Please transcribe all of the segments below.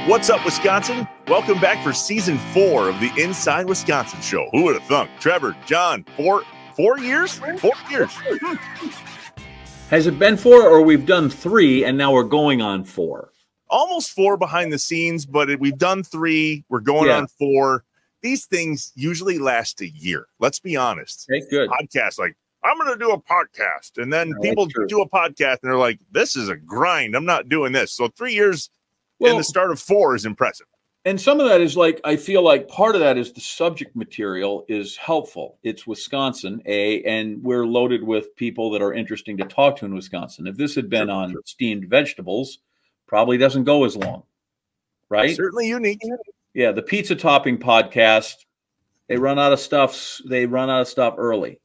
What's up, Wisconsin? Welcome back for season 4 of the Inside Wisconsin show. Who would have thunk? Trevor, John, 4 years? 4 years. Has it been 4 or we've done 3 and now we're going on 4? Almost 4 behind the scenes, but we've done 3. We're going on 4. These things usually last a year. Let's be honest. Okay, good. Podcast, like, I'm going to do a podcast. And then people do a podcast and they're like, this is a grind. I'm not doing this. So 3 years in the start of 4 is impressive. And some of that is like, I feel like part of that is the subject material is helpful. It's Wisconsin, and we're loaded with people that are interesting to talk to in Wisconsin. If this had been on steamed vegetables, probably doesn't go as long, right? Certainly unique. Yeah, the pizza topping podcast, they run out of stuff. They run out of stuff early,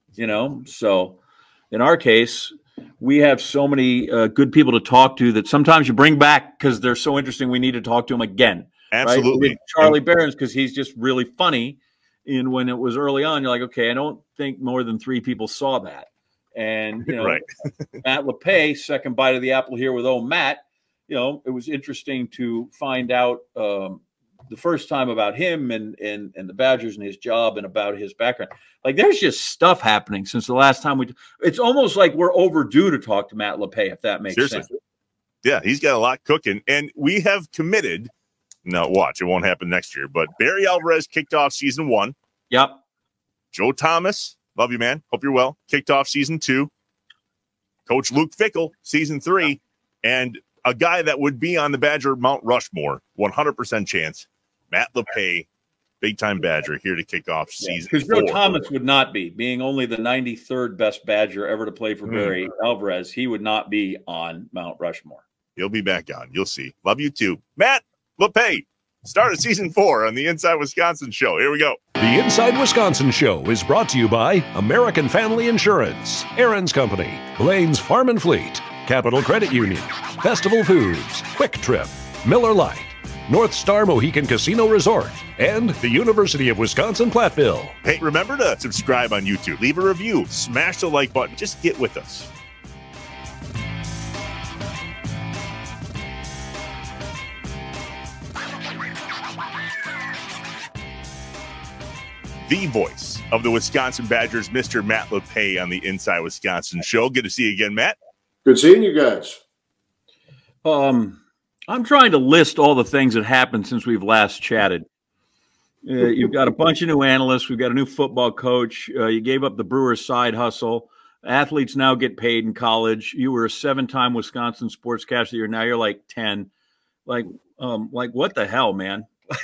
So in our case, we have so many good people to talk to that sometimes you bring back because they're so interesting. We need to talk to them again. Absolutely. Right? Charlie Behrens, because he's just really funny. And when it was early on, you're like, okay, I don't think more than 3 people saw that. And, Matt LePay, second bite of the apple here with Matt, it was interesting to find out the first time about him and the Badgers and his job and about his background. Like, there's just stuff happening since the last time it's almost like we're overdue to talk to Matt LePay, if that makes sense. Yeah, he's got a lot cooking. And we have committed. No, watch. It won't happen next year. But Barry Alvarez kicked off season 1. Yep. Joe Thomas, love you, man. Hope you're well. Kicked off season 2. Coach Luke Fickell, season 3. And a guy that would be on the Badger Mount Rushmore, 100% chance, Matt LePay, big-time Badger, here to kick off season 4. Because Joe Thomas would not be. Being only the 93rd best Badger ever to play for Barry Alvarez, he would not be on Mount Rushmore. He'll be back on. You'll see. Love you, too. Matt LePay, start of season 4 on the Inside Wisconsin show. Here we go. The Inside Wisconsin show is brought to you by American Family Insurance, Aaron's Company, Blaine's Farm and Fleet, Capital Credit Union, Festival Foods, Quick Trip, Miller Lite, North Star Mohican Casino Resort, and the University of Wisconsin-Platteville. Hey, remember to subscribe on YouTube, leave a review, smash the like button, just get with us. The voice of the Wisconsin Badgers, Mr. Matt LePay on the Inside Wisconsin show. Good to see you again, Matt. Good seeing you guys. I'm trying to list all the things that happened since we've last chatted. You've got a bunch of new analysts. We've got a new football coach. You gave up the Brewers side hustle. Athletes now get paid in college. You were a 7-time Wisconsin Sportscaster of the Year. Now you're like 10. Like what the hell, man?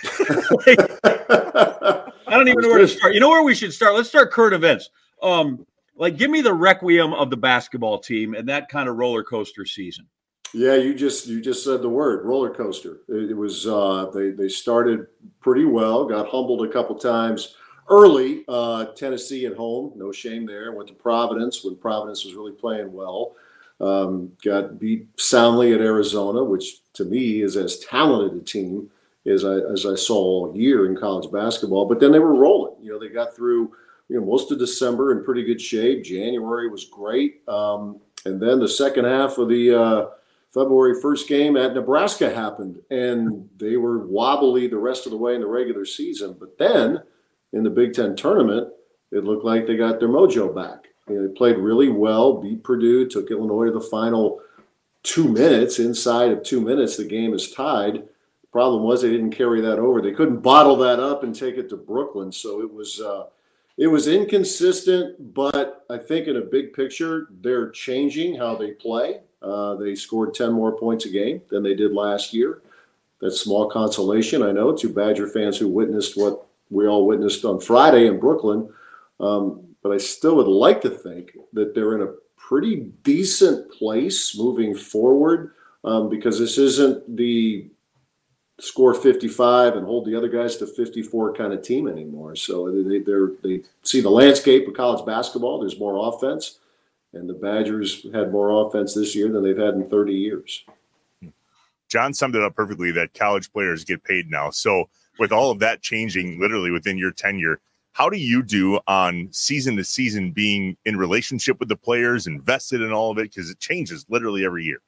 I don't even know where to start. You know where we should start? Let's start current events. Give me the requiem of the basketball team and that kind of roller coaster season. Yeah, you just said the word, roller coaster. It was they started pretty well, got humbled a couple times early. Tennessee at home, no shame there. Went to Providence when Providence was really playing well. Got beat soundly at Arizona, which to me is as talented a team as I saw all year in college basketball. But then they were rolling. They got through most of December in pretty good shape. January was great. And then the second half of the February 1st game at Nebraska happened, and they were wobbly the rest of the way in the regular season. But then in the Big Ten tournament, it looked like they got their mojo back. They played really well, beat Purdue, took Illinois to the final 2 minutes. Inside of 2 minutes, the game is tied. Problem was they didn't carry that over. They couldn't bottle that up and take it to Brooklyn. So it was inconsistent, but I think in a big picture, they're changing how they play. They scored 10 more points a game than they did last year. That's small consolation, I know, to Badger fans who witnessed what we all witnessed on Friday in Brooklyn. But I still would like to think that they're in a pretty decent place moving forward because this isn't the score 55 and hold the other guys to 54 kind of team anymore. So they see the landscape of college basketball. There's more offense, and the Badgers had more offense this year than they've had in 30 years. John summed it up perfectly that college players get paid now. So with all of that changing literally within your tenure, how do you do on season to season being in relationship with the players, invested in all of it? Because it changes literally every year.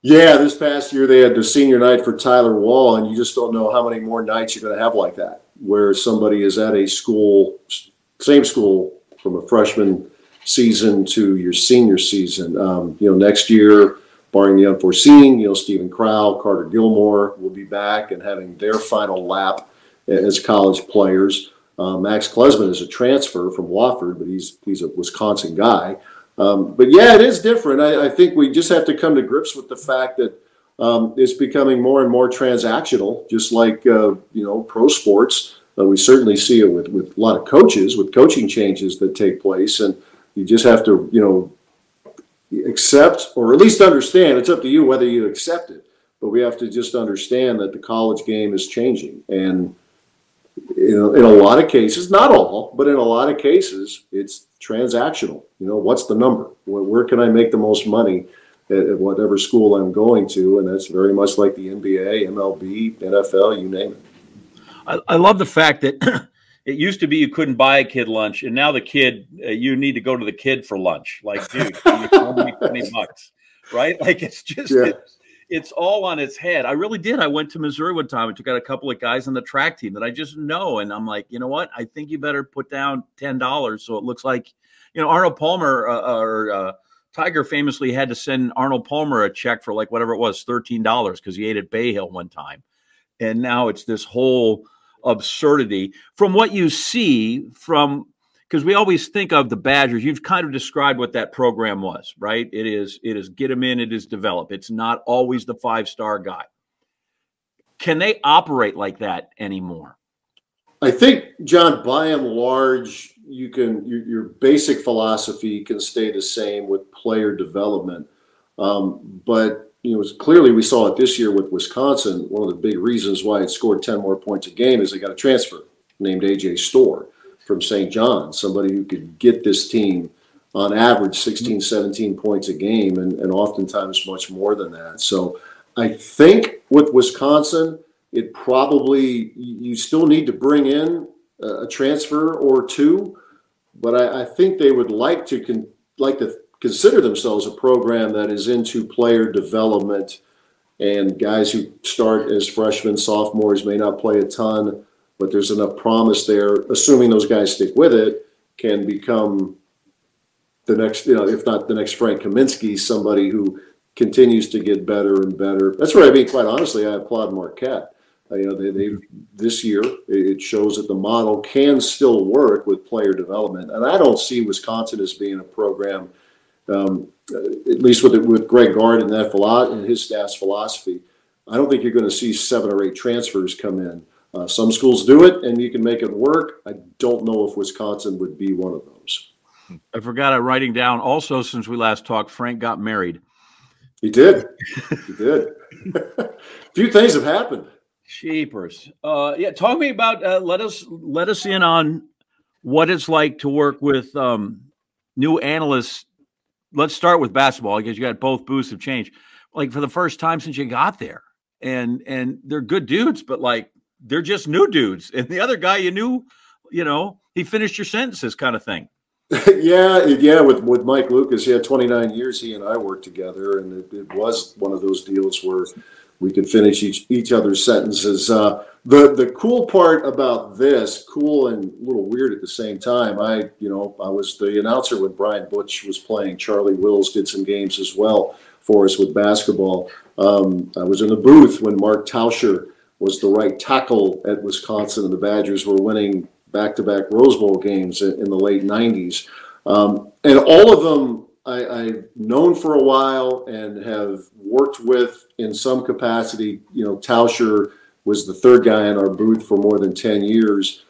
Yeah, this past year they had the senior night for Tyler Wall, and you just don't know how many more nights you're going to have like that, where somebody is at a school, same school, from a freshman season to your senior season. Next year, barring the unforeseen, Stephen Crowell, Carter Gilmore will be back and having their final lap as college players. Max Klesman is a transfer from Wofford, but he's a Wisconsin guy. But yeah, it is different. I think we just have to come to grips with the fact that it's becoming more and more transactional, just like pro sports. We certainly see it with a lot of coaches, with coaching changes that take place, and you just have to accept, or at least understand. It's up to you whether you accept it, but we have to just understand that the college game is changing, and in a lot of cases, not all, but in a lot of cases, it's transactional. What's the number? Where can I make the most money at whatever school I'm going to? And that's very much like the NBA, MLB, NFL, you name it. I love the fact that it used to be you couldn't buy a kid lunch, and now the kid, you need to go to the kid for lunch. Like, dude, you only $20, right? Like, it's just it's all on its head. I really did. I went to Missouri one time and took out a couple of guys on the track team that I just know, and I'm like, you know what? I think you better put down $10 so it looks like, Arnold Palmer or Tiger famously had to send Arnold Palmer a check for like whatever it was, $13 because he ate at Bay Hill one time, and now it's this whole absurdity from what you see because we always think of the Badgers. You've kind of described what that program was, right? It is get them in, it is develop. It's not always the 5-star guy. Can they operate like that anymore? I think, John, by and large, your basic philosophy can stay the same with player development. But clearly we saw it this year with Wisconsin. One of the big reasons why it scored 10 more points a game is they got a transfer named A.J. Storr from St. John's, somebody who could get this team on average 16, 17 points a game, and oftentimes much more than that. So I think with Wisconsin, it probably, you still need to bring in a transfer or two, but I think they would like to consider themselves a program that is into player development, and guys who start as freshmen, sophomores may not play a ton, but there's enough promise there, assuming those guys stick with it, can become the next, if not the next Frank Kaminsky, somebody who continues to get better and better. That's where, quite honestly, I applaud Marquette. They this year, it shows that the model can still work with player development. And I don't see Wisconsin as being a program, at least with Greg Gard and and his staff's philosophy. I don't think you're going to see 7 or 8 transfers come in. Some schools do it, and you can make it work. I don't know if Wisconsin would be one of those. I forgot I'm writing down. Also, since we last talked, Frank got married. He did. He did. A few things have happened. Sheepers. Talk to me about. Let us in on what it's like to work with new analysts. Let's start with basketball because you got both booths have changed. Like for the first time since you got there, and they're good dudes, but like they're just new dudes. And the other guy you knew, he finished your sentences, kind of thing. Yeah. With Mike Lucas, 29 years he and I worked together, and it was one of those deals where we could finish each other's sentences. The cool part about this, cool and a little weird at the same time, I was the announcer when Brian Butch was playing. Charlie Wills did some games as well for us with basketball. I was in the booth when Mark Tauscher was the right tackle at Wisconsin, and the Badgers were winning back-to-back Rose Bowl games in the late 90s. And all of them I've known for a while and have worked with in some capacity. Tauscher was the third guy in our booth for more than 10 years.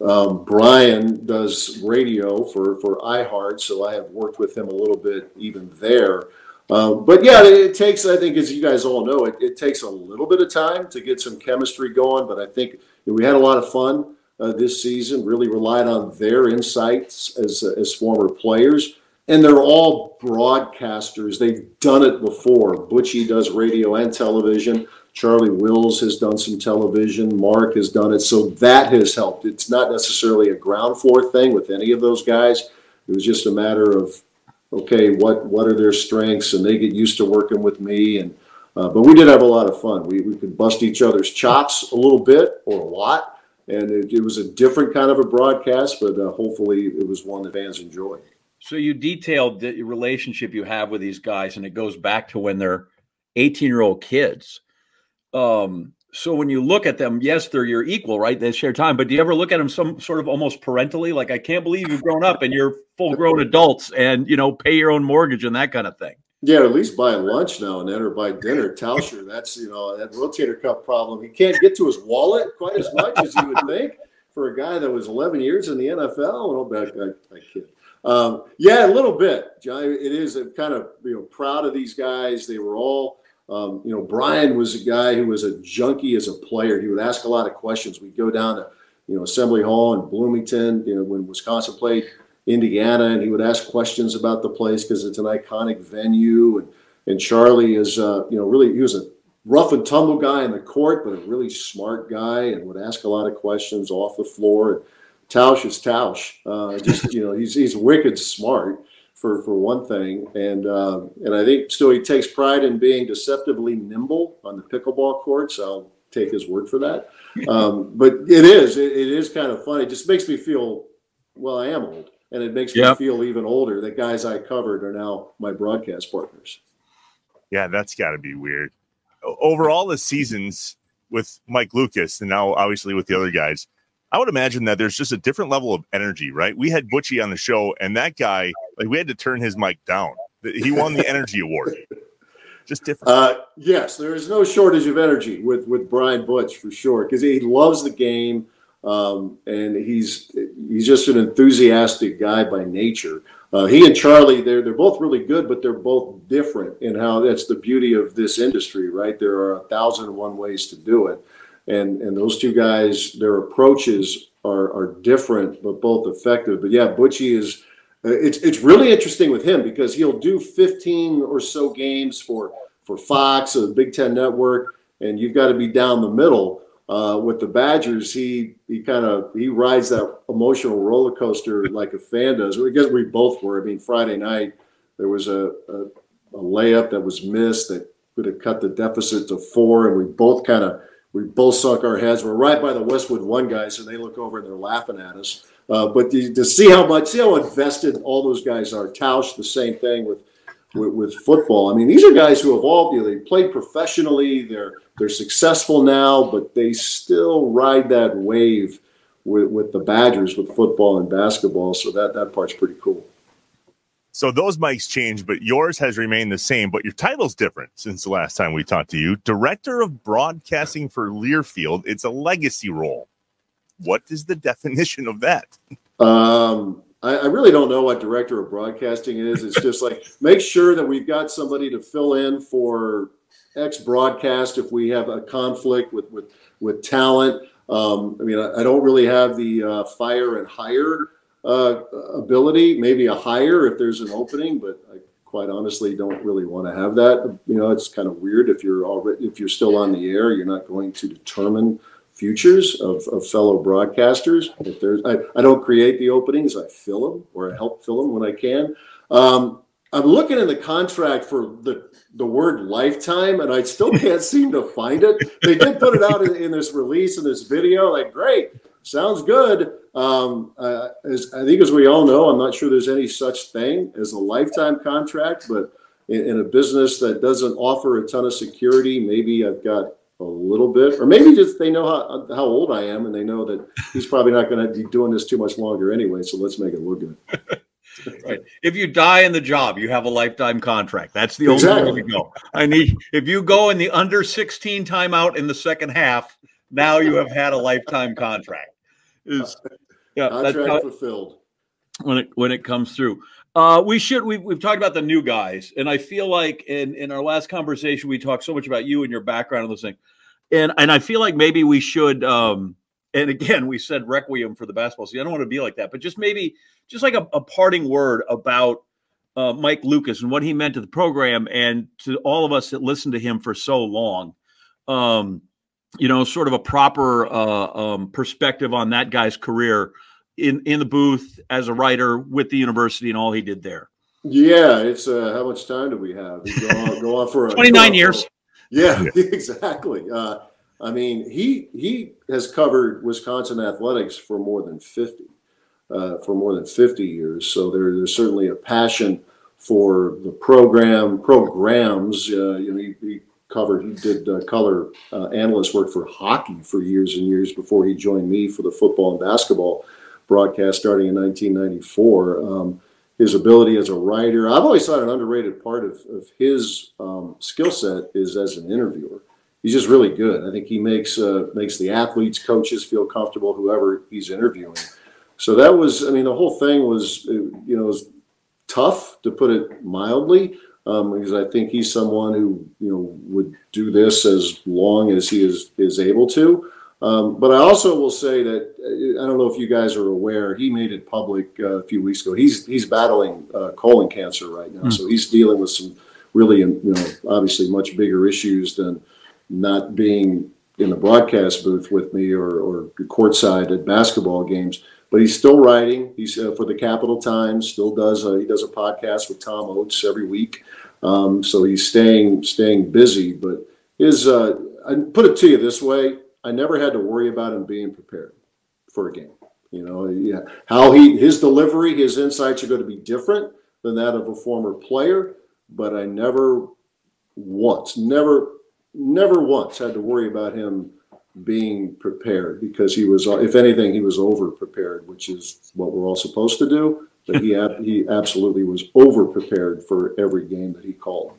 Brian does radio for iHeart, so I have worked with him a little bit even there. But yeah, it takes, I think, as you guys all know, it takes a little bit of time to get some chemistry going, but I think we had a lot of fun this season, really relied on their insights as former players. And they're all broadcasters. They've done it before. Butchie does radio and television. Charlie Wills has done some television. Mark has done it. So that has helped. It's not necessarily a ground floor thing with any of those guys. It was just a matter of, okay, what are their strengths? And they get used to working with me. And But we did have a lot of fun. We could bust each other's chops a little bit or a lot, and it was a different kind of a broadcast, but hopefully it was one that fans enjoyed. So you detailed the relationship you have with these guys, and it goes back to when they're 18-year-old kids. So when you look at them, yes, they're your equal, right? They share time, but do you ever look at them some sort of almost parentally? Like, I can't believe you've grown up and you're full-grown adults and, pay your own mortgage and that kind of thing. Yeah, at least buy lunch now and then or buy dinner. Tauscher, that's, that rotator cuff problem. He can't get to his wallet quite as much as you would think for a guy that was 11 years in the NFL. I kid. Yeah, a little bit, John. It is kind of, proud of these guys. They were all, Brian was a guy who was a junkie as a player. He would ask a lot of questions. We'd go down to, Assembly Hall in Bloomington, when Wisconsin played Indiana, and he would ask questions about the place because it's an iconic venue. And Charlie is, really, he was a rough and tumble guy in the court, but a really smart guy and would ask a lot of questions off the floor. And Tausch is Tausch. He's wicked smart for one thing. And I think still he takes pride in being deceptively nimble on the pickleball courts. I'll take his word for that. But it is kind of funny. It just makes me feel, well, I am old. And it makes me feel even older that guys I covered are now my broadcast partners. Yeah, that's got to be weird. Overall, the seasons with Mike Lucas and now obviously with the other guys, I would imagine that there's just a different level of energy, right? We had Butchie on the show, and that guy, we had to turn his mic down. He won the Energy Award. Just different. Yes, there is no shortage of energy with Brian Butch for sure, because he loves the game. And he's just an enthusiastic guy by nature. He and Charlie, they're both really good, but they're both different in how that's the beauty of this industry, right? There are 1,001 ways to do it. And those two guys, their approaches are different, but both effective. But yeah, Butchie is, it's really interesting with him because he'll do 15 or so games for Fox or the Big Ten Network, and you've got to be down the middle. With the Badgers, he rides that emotional roller coaster like a fan does. I guess we both were. I mean, Friday night there was a layup that was missed that would have cut the deficit to 4, and we both sunk our heads. We're right by the Westwood One guys, and they look over and they're laughing at us. But to see how invested all those guys are. Tausch, the same thing with football. I mean, these are guys who have all, they played professionally. They're successful now, but they still ride that wave with the Badgers with football and basketball. So that part's pretty cool. So those mics changed, but yours has remained the same, but your title's different since the last time we talked to you. Director of Broadcasting for Learfield. It's a legacy role. What is the definition of that? I really don't know what director of broadcasting is. It's just like, make sure that we've got somebody to fill in for X broadcast if we have a conflict with talent. I don't really have the fire and hire ability. Maybe a hire if there's an opening, but I quite honestly don't really want to have that. It's kind of weird if you're still on the air, you're not going to determine futures of fellow broadcasters. I don't create the openings, I fill them, or I help fill them when I can. I'm looking in the contract for the word lifetime, and I still can't seem to find it. They did put it out in this release, in this video. Like, great, sounds good. I think as we all know, I'm not sure there's any such thing as a lifetime contract, but in a business that doesn't offer a ton of security, maybe I've got a little bit, or maybe just they know how old I am, and they know that he's probably not going to be doing this too much longer anyway. So let's make it look good. Right. If you die in the job, you have a lifetime contract. That's the only way to go. If you go in the under 16 timeout in the second half, now you have had a lifetime contract. Contract fulfilled when it comes through. We've talked about the new guys, and I feel like in our last conversation we talked so much about you and your background and those things, and I feel like maybe we should. And again, we said requiem for the basketball season. I don't want to be like that, but just like a parting word about Mike Lucas and what he meant to the program and to all of us that listened to him for so long. Sort of a proper perspective on that guy's career in the booth as a writer with the university and all he did there. Yeah, it's how much time do we have? Go on for 29 years. Yeah, exactly. I mean, he has covered Wisconsin athletics for more than 50 years. So there's certainly a passion for the programs. He did color analyst work for hockey for years and years before he joined me for the football and basketball broadcast starting in 1994. His ability as a writer, I've always thought an underrated part of his skill set is as an interviewer. He's just really good. I think he makes the athletes, coaches feel comfortable, whoever he's interviewing. So that was, the whole thing was, was tough, to put it mildly, because I think he's someone who, would do this as long as he is able to. But I also will say that, I don't know if you guys are aware, he made it public a few weeks ago. He's battling colon cancer right now. So he's dealing with some really, obviously much bigger issues than not being in the broadcast booth with me or courtside at basketball games. But he's still writing. He's for the Capital Times. Still does. He does a podcast with Tom Oates every week. So he's staying busy. But I put it to you this way: I never had to worry about him being prepared for a game. How his delivery, his insights are going to be different than that of a former player. But I never once had to worry about him being prepared, because he was, if anything, he was over prepared, which is what we're all supposed to do. But he absolutely was over prepared for every game that he called.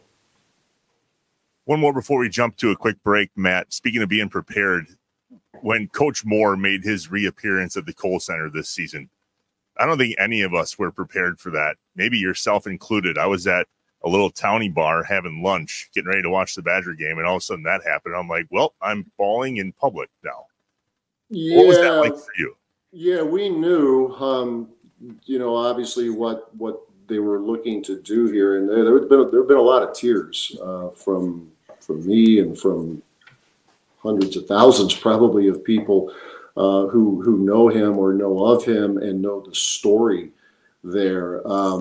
One more before we jump to a quick break, Matt. Speaking of being prepared, when Coach Moore made his reappearance at the Kohl Center this season, I don't think any of us were prepared for that. Maybe yourself included. I was at a little towny bar having lunch, getting ready to watch the Badger game, and all of a sudden that happened. I'm like, well, I'm bawling in public now. Yeah. What was that like for you? Yeah, we knew, obviously what they were looking to do here, and there have been a lot of tears from me and from hundreds of thousands probably of people who know him or know of him and know the story there.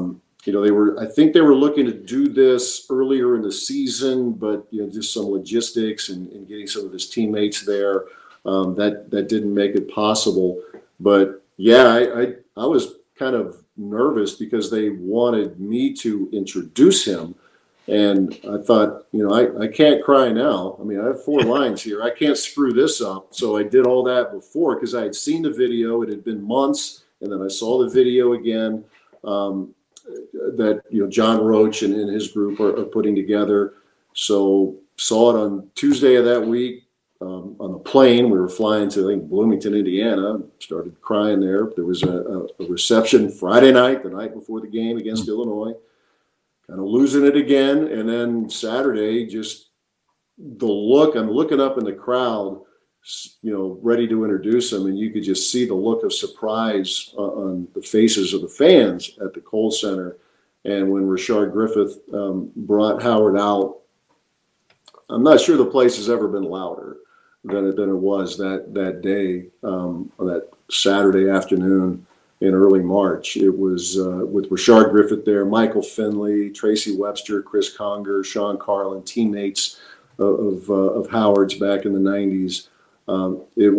I think they were looking to do this earlier in the season, but just some logistics and getting some of his teammates there, that didn't make it possible. But yeah, I was kind of nervous because they wanted me to introduce him, and I thought, I can't cry now. I have 4 lines here. I can't screw this up. So I did all that before, because I had seen the video. It had been months, and then I saw the video again. That John Roach and his group are putting together. So saw it on Tuesday of that week on the plane. We were flying to, I think, Bloomington, Indiana. Started crying there. There was a reception Friday night, the night before the game against Illinois. Kind of losing it again. And then Saturday, just the look. I'm looking up in the crowd, ready to introduce him, and you could just see the look of surprise on the faces of the fans at the Kohl Center. And when Rashard Griffith brought Howard out, I'm not sure the place has ever been louder than it was that day, on that Saturday afternoon in early March. It was with Rashard Griffith there, Michael Finley, Tracy Webster, Chris Conger, Sean Carlin, teammates of Howard's back in the 90s. It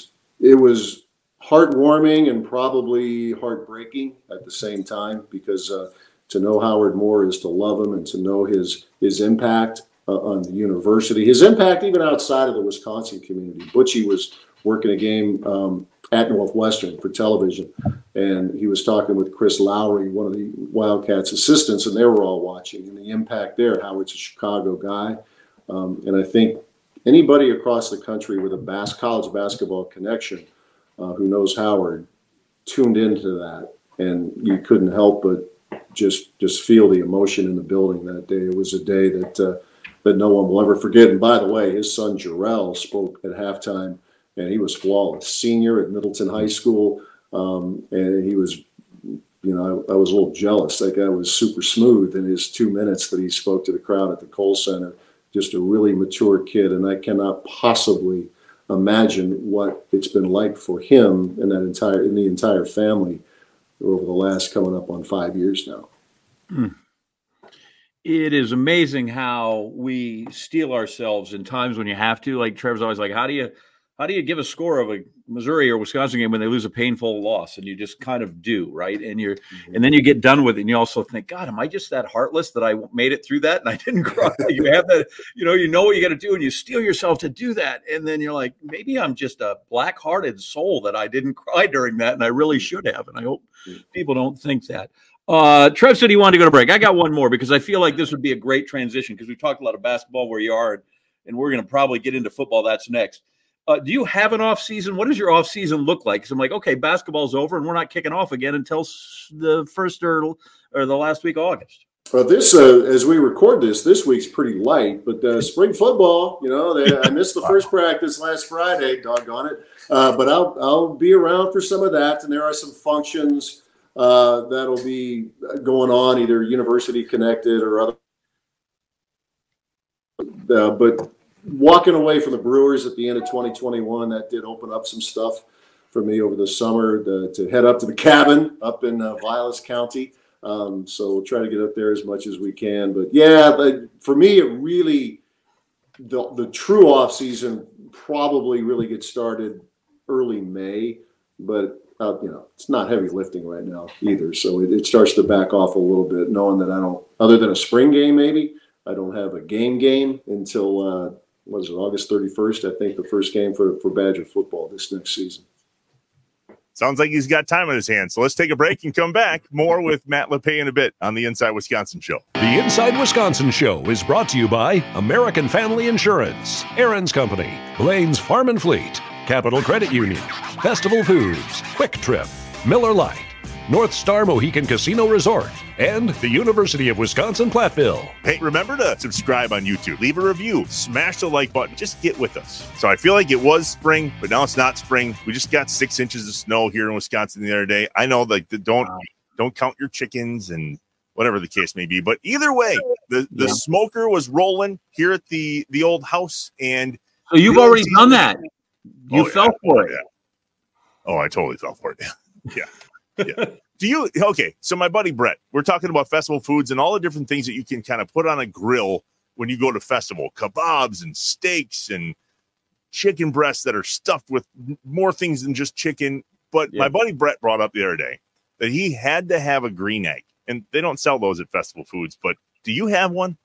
was heartwarming and probably heartbreaking at the same time, because to know Howard Moore is to love him, and to know his impact on the university, his impact even outside of the Wisconsin community. Butchie was working a game at Northwestern for television, and he was talking with Chris Lowry, one of the Wildcats assistants, and they were all watching, and the impact there. Howard's a Chicago guy, and I think anybody across the country with a college basketball connection who knows Howard tuned into that, and you couldn't help but just feel the emotion in the building that day. It was a day that no one will ever forget. And by the way, his son Jarrell spoke at halftime, and he was flawless. Senior at Middleton High School, and he was, I was a little jealous. That guy was super smooth in his 2 minutes that he spoke to the crowd at the Kohl Center. Just a really mature kid, and I cannot possibly imagine what it's been like for him and the entire family over the last coming up on 5 years now. It is amazing how we steel ourselves in times when you have to. Like Trevor's always like, how do you give a score of a Missouri or Wisconsin game when they lose a painful loss? And you just kind of do, right? And and then you get done with it, and you also think, God, am I just that heartless that I made it through that and I didn't cry? You have that, you know what you got to do, and you steel yourself to do that. And then you're like, maybe I'm just a black-hearted soul that I didn't cry during that, and I really should have. And I hope people don't think that. Trev said he wanted to go to break. I got one more because I feel like this would be a great transition because we talked a lot of basketball where you are, and we're going to probably get into football. That's next. Do you have an off season? What does your off season look like? Because I'm like, okay, basketball's over, and we're not kicking off again until the first or the last week of August. Well, this as we record this week's pretty light, but spring football, I missed the first practice last Friday, doggone it. But I'll be around for some of that, and there are some functions that'll be going on, either university connected or other. But walking away from the Brewers at the end of 2021, that did open up some stuff for me over the summer to head up to the cabin up in Vilas County. So we'll try to get up there as much as we can. But yeah, for me, it really the true off season probably really gets started early May, but it's not heavy lifting right now either. So it starts to back off a little bit, knowing that I don't, other than a spring game, maybe I don't have a game until August 31st. I think the first game for Badger football this next season. Sounds like he's got time on his hands. So let's take a break and come back. More with Matt LePay in a bit on the Inside Wisconsin Show. The Inside Wisconsin Show is brought to you by American Family Insurance, Aaron's Company, Blaine's Farm and Fleet, Capital Credit Union, Festival Foods, Quick Trip, Miller Lite, North Star Mohican Casino Resort, and the University of Wisconsin-Platteville. Hey, remember to subscribe on YouTube, leave a review, smash the like button, just get with us. So I feel like it was spring, but now it's not spring. We just got 6 inches of snow here in Wisconsin the other day. I know, like, don't count your chickens and whatever the case may be. But either way, the smoker was rolling here at the old house. And so you've already done that. You fell for it. Yeah. Oh, I totally fell for it. Yeah. Okay, so my buddy Brett, we're talking about festival foods and all the different things that you can kind of put on a grill when you go to festival. Kebabs and steaks and chicken breasts that are stuffed with more things than just chicken. But my buddy Brett brought up the other day that he had to have a green egg. And they don't sell those at festival foods. But do you have one?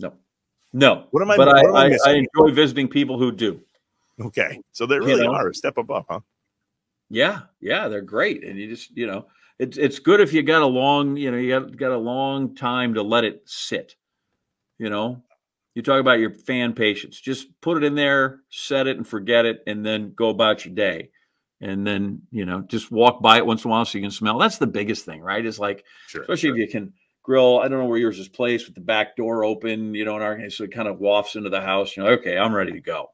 No. What am I? But I enjoy visiting people who do. Okay, so they really are a step above, huh? Yeah, they're great, and you just it's good if you got a long you got a long time to let it sit. You talk about your fan patience. Just put it in there, set it, and forget it, and then go about your day. And then just walk by it once in a while so you can smell. That's the biggest thing, right? It's like, especially if you can grill. I don't know where yours is placed with the back door open. In our case, so it kind of wafts into the house. Okay, I'm ready to go.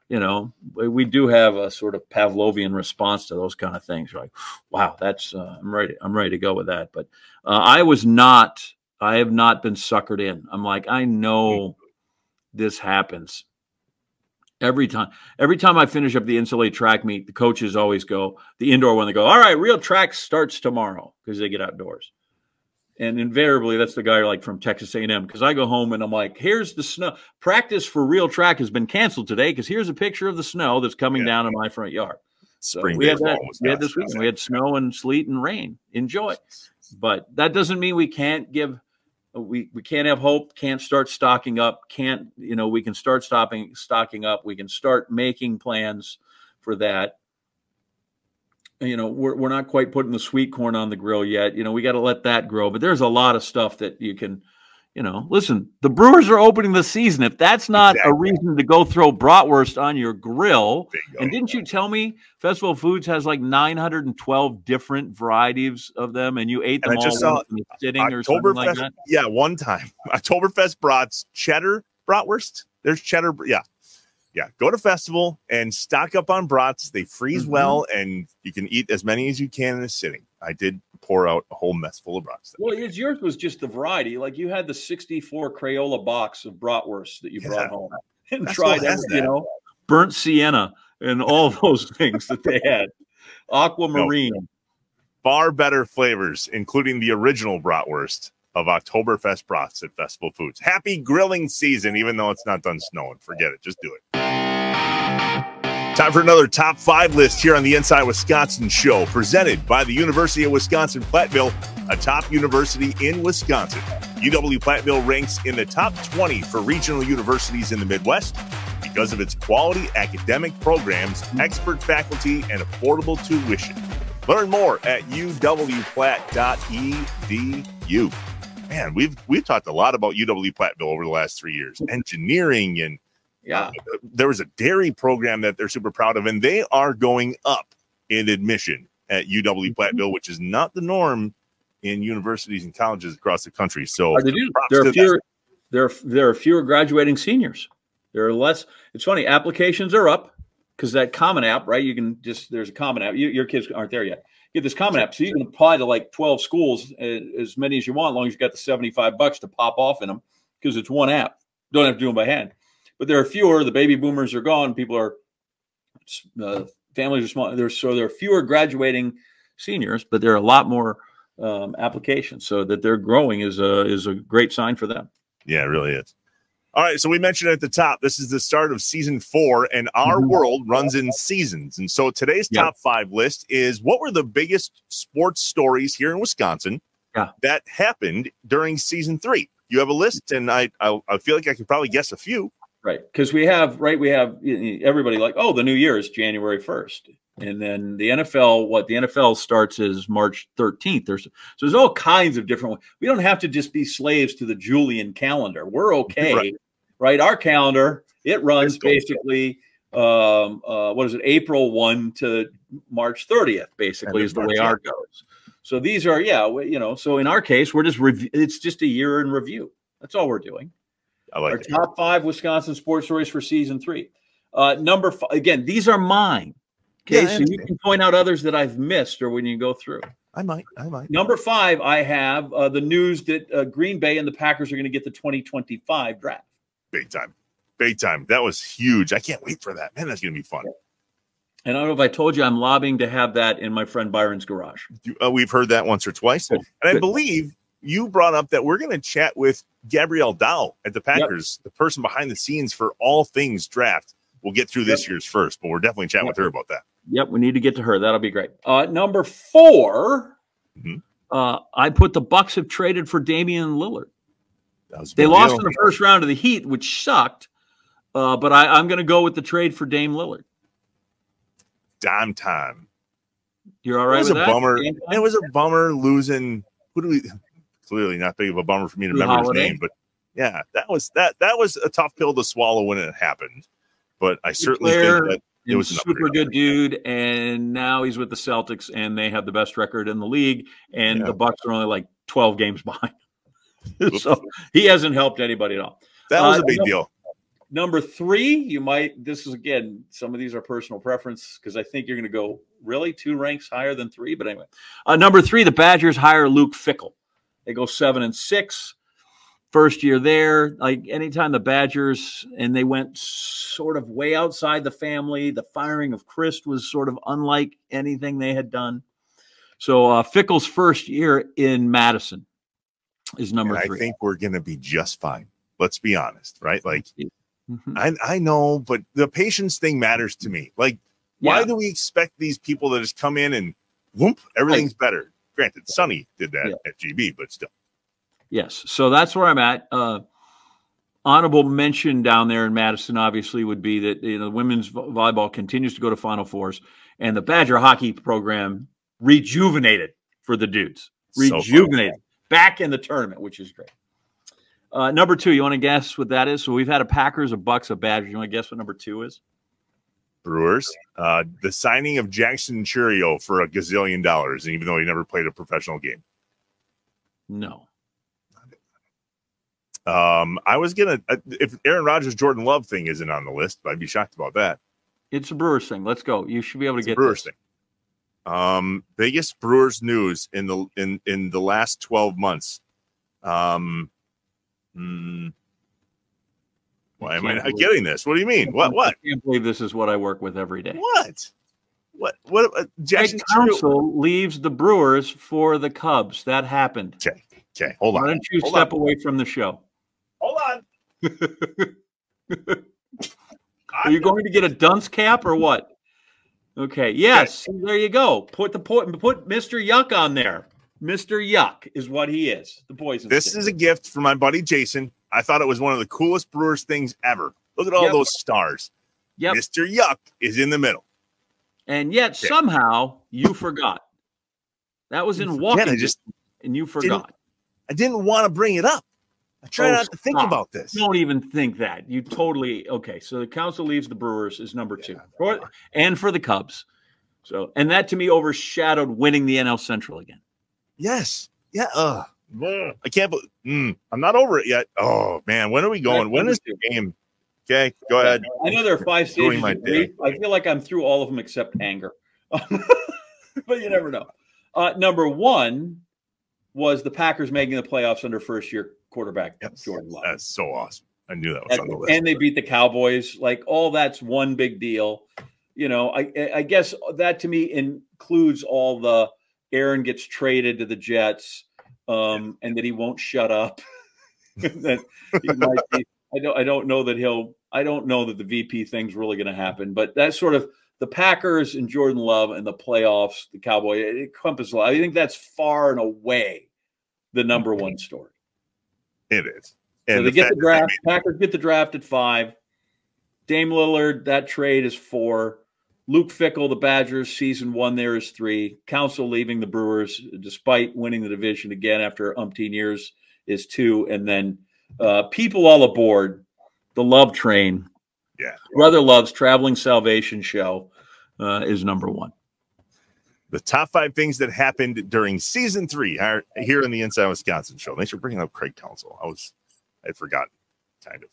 We do have a sort of Pavlovian response to those kind of things. You're like, wow, that's I'm ready to go with that. But I have not been suckered in. I'm like, I know this happens every time. Every time I finish up the NCAA track meet, the coaches always go, the indoor one, they go, all right, real track starts tomorrow because they get outdoors. And invariably, that's the guy like from Texas A&M, because I go home and I'm like, here's the snow. Practice for real track has been canceled today because here's a picture of the snow that's coming down in my front yard. So we had that. We had this weekend. We had snow and sleet and rain. Enjoy. But that doesn't mean we can't give. We can't have hope. Can't start stocking up. We can start stocking up. We can start making plans for that. We're not quite putting the sweet corn on the grill yet. We got to let that grow. But there's a lot of stuff that you can, listen, the Brewers are opening the season. If that's not a reason to go throw bratwurst on your grill, and didn't you tell me Festival Foods has like 912 different varieties of them, and you ate them all sitting or something like that? Yeah, one time. Oktoberfest brats, cheddar bratwurst. There's cheddar. Yeah, go to festival and stock up on brats. They freeze well, and you can eat as many as you can in a sitting. I did pour out a whole mess full of brats. Well, yours was just the variety. Like you had the 64 Crayola box of bratwurst that you brought home and tried, burnt sienna and all those things that they had. Aquamarine. Far better flavors, including the original bratwurst, of Oktoberfest brats at Festival Foods. Happy grilling season, even though it's not done snowing. Forget it. Just do it. Time for another top 5 list here on the Inside Wisconsin show, presented by the University of Wisconsin-Platteville, a top university in Wisconsin. UW-Platteville ranks in the top 20 for regional universities in the Midwest because of its quality academic programs, expert faculty, and affordable tuition. Learn more at uwplatt.edu. Man, we've talked a lot about UW-Platteville over the last 3 years. Engineering and there was a dairy program that they're super proud of, and they are going up in admission at UW-Platteville, which is not the norm in universities and colleges across the country. So there are fewer graduating seniors. There are less. It's funny. Applications are up because that Common App, right? You can there's a Common App. Your kids aren't there yet. You get this Common App, so you can apply to like 12 schools, as many as you want, as long as you got the $75 to pop off in them, because it's one app. Don't have to do them by hand. But there are fewer. The baby boomers are gone. People are families are small. There are fewer graduating seniors, but there are a lot more applications. So that they're growing is a great sign for them. Yeah, it really is. All right, so we mentioned at the top, this is the start of season 4, and our world runs in seasons. And so today's top 5 list is what were the biggest sports stories here in Wisconsin that happened during season 3. You have a list, and I feel like I could probably guess a few. Right, because we have everybody like, oh, the new year is January 1st. And then the NFL starts is March 13th. There's all kinds of different ones. We don't have to just be slaves to the Julian calendar. We're okay, right? Our calendar, it runs basically, April 1 to March 30th, basically, is the way ours goes. So these are, so in our case, it's just a year in review. That's all we're doing. I like our top 5 Wisconsin sports stories for season 3. Number 5, again, these are mine. Okay, so you can point out others that I've missed or when you go through. I might. Number 5, I have the news that Green Bay and the Packers are going to get the 2025 draft. Big time. That was huge. I can't wait for that. Man, that's going to be fun. And I don't know if I told you, I'm lobbying to have that in my friend Byron's garage. We've heard that once or twice. Good. And I believe you brought up that we're going to chat with Gabrielle Dow at the Packers, the person behind the scenes for all things draft. We'll get through this year's first, but we're definitely chatting with her about that. Yep, we need to get to her. That'll be great. Number 4, I put the Bucks have traded for Damian Lillard. They lost in the first round of the Heat, which sucked, but I'm going to go with the trade for Dame Lillard. Dime time. You're all right with that? It was a bummer losing. Clearly not big of a bummer for me to remember his name, but yeah, that was a tough pill to swallow when it happened. But I certainly think that it was a super good dude, and now he's with the Celtics, and they have the best record in the league, and the Bucks are only like 12 games behind. So he hasn't helped anybody at all. That was a big deal. Number 3, this is, again, some of these are personal preference because I think you're going to go really 2 ranks higher than 3. But anyway, number 3, the Badgers hire Luke Fickell. They go 7-6. First year there, like anytime the Badgers, and they went sort of way outside the family. The firing of Christ was sort of unlike anything they had done. So Fickell's first year in Madison is number 3. I think we're going to be just fine. Let's be honest, right? Like, I know, but the patience thing matters to me. Like, why do we expect these people to just come in and whoop, everything's better? Granted, Sonny did that at GB, but still. Yes, so that's where I'm at. Honorable mention down there in Madison, obviously, would be that the women's volleyball continues to go to Final Fours, and the Badger hockey program rejuvenated for the dudes. Rejuvenated. Back in the tournament, which is great. Number 2, you want to guess what that is? So we've had a Packers, a Bucks, a Badgers. You want to guess what number 2 is? Brewers. The signing of Jackson Churio for $1 gazillion, even though he never played a professional game. No. I was gonna if Aaron Rodgers, Jordan Love thing isn't on the list, I'd be shocked about that. It's a Brewers thing. Let's go. You should be able to get Brewers thing. Biggest Brewers news in the last 12 months. Why am I not getting this? What do you mean? What? I can't believe this is what I work with every day. What? Jackson Council leaves the Brewers for the Cubs. That happened. Okay. Okay, hold on. Why don't you step away from the show? Hold on. Are you going to get a dunce cap or what? Okay. Yes. Okay. There you go. Put Mr. Yuck on there. Mr. Yuck is what he is. The poison. This is a gift from my buddy Jason. I thought it was one of the coolest Brewers things ever. Look at all those stars. Yep. Mr. Yuck is in the middle. And yet somehow you forgot. That was in walking. And you forgot. I didn't want to bring it up. I try not to think about this. Don't even think that. You totally okay. So the council leaves the Brewers is number 2, and for the Cubs. So, and that to me overshadowed winning the NL Central again. Yes. Yeah. I can't. I'm not over it yet. Oh man, when are we going? When is the game? Okay, go ahead. I know there are 5 stages of grief. I feel like I'm through all of them except anger, but you never know. Number 1 was the Packers making the playoffs under first-year quarterback Jordan Love. That's so awesome. I knew that was on the list. And they beat the Cowboys. Like, all that's one big deal. You know, I guess that to me includes all the Aaron gets traded to the Jets and that he won't shut up. That he might be, I don't know that the VP thing's really going to happen, but that's sort of the Packers and Jordan Love and the playoffs, the Cowboy, it encompasses a lot. I think that's far and away the number 1 story. It is. And so they get the draft. Packers get the draft at 5. Dame Lillard, that trade is 4. Luke Fickell, the Badgers, season 1 there is 3. Council leaving the Brewers, despite winning the division again after umpteen years, is 2. And then people all aboard the Love train. Yeah. Brother Love's Traveling Salvation Show is number 1. The top 5 things that happened during season 3 are here in the Inside Wisconsin show. Thanks for bringing up Craig Counsell. I'd forgotten, kind of.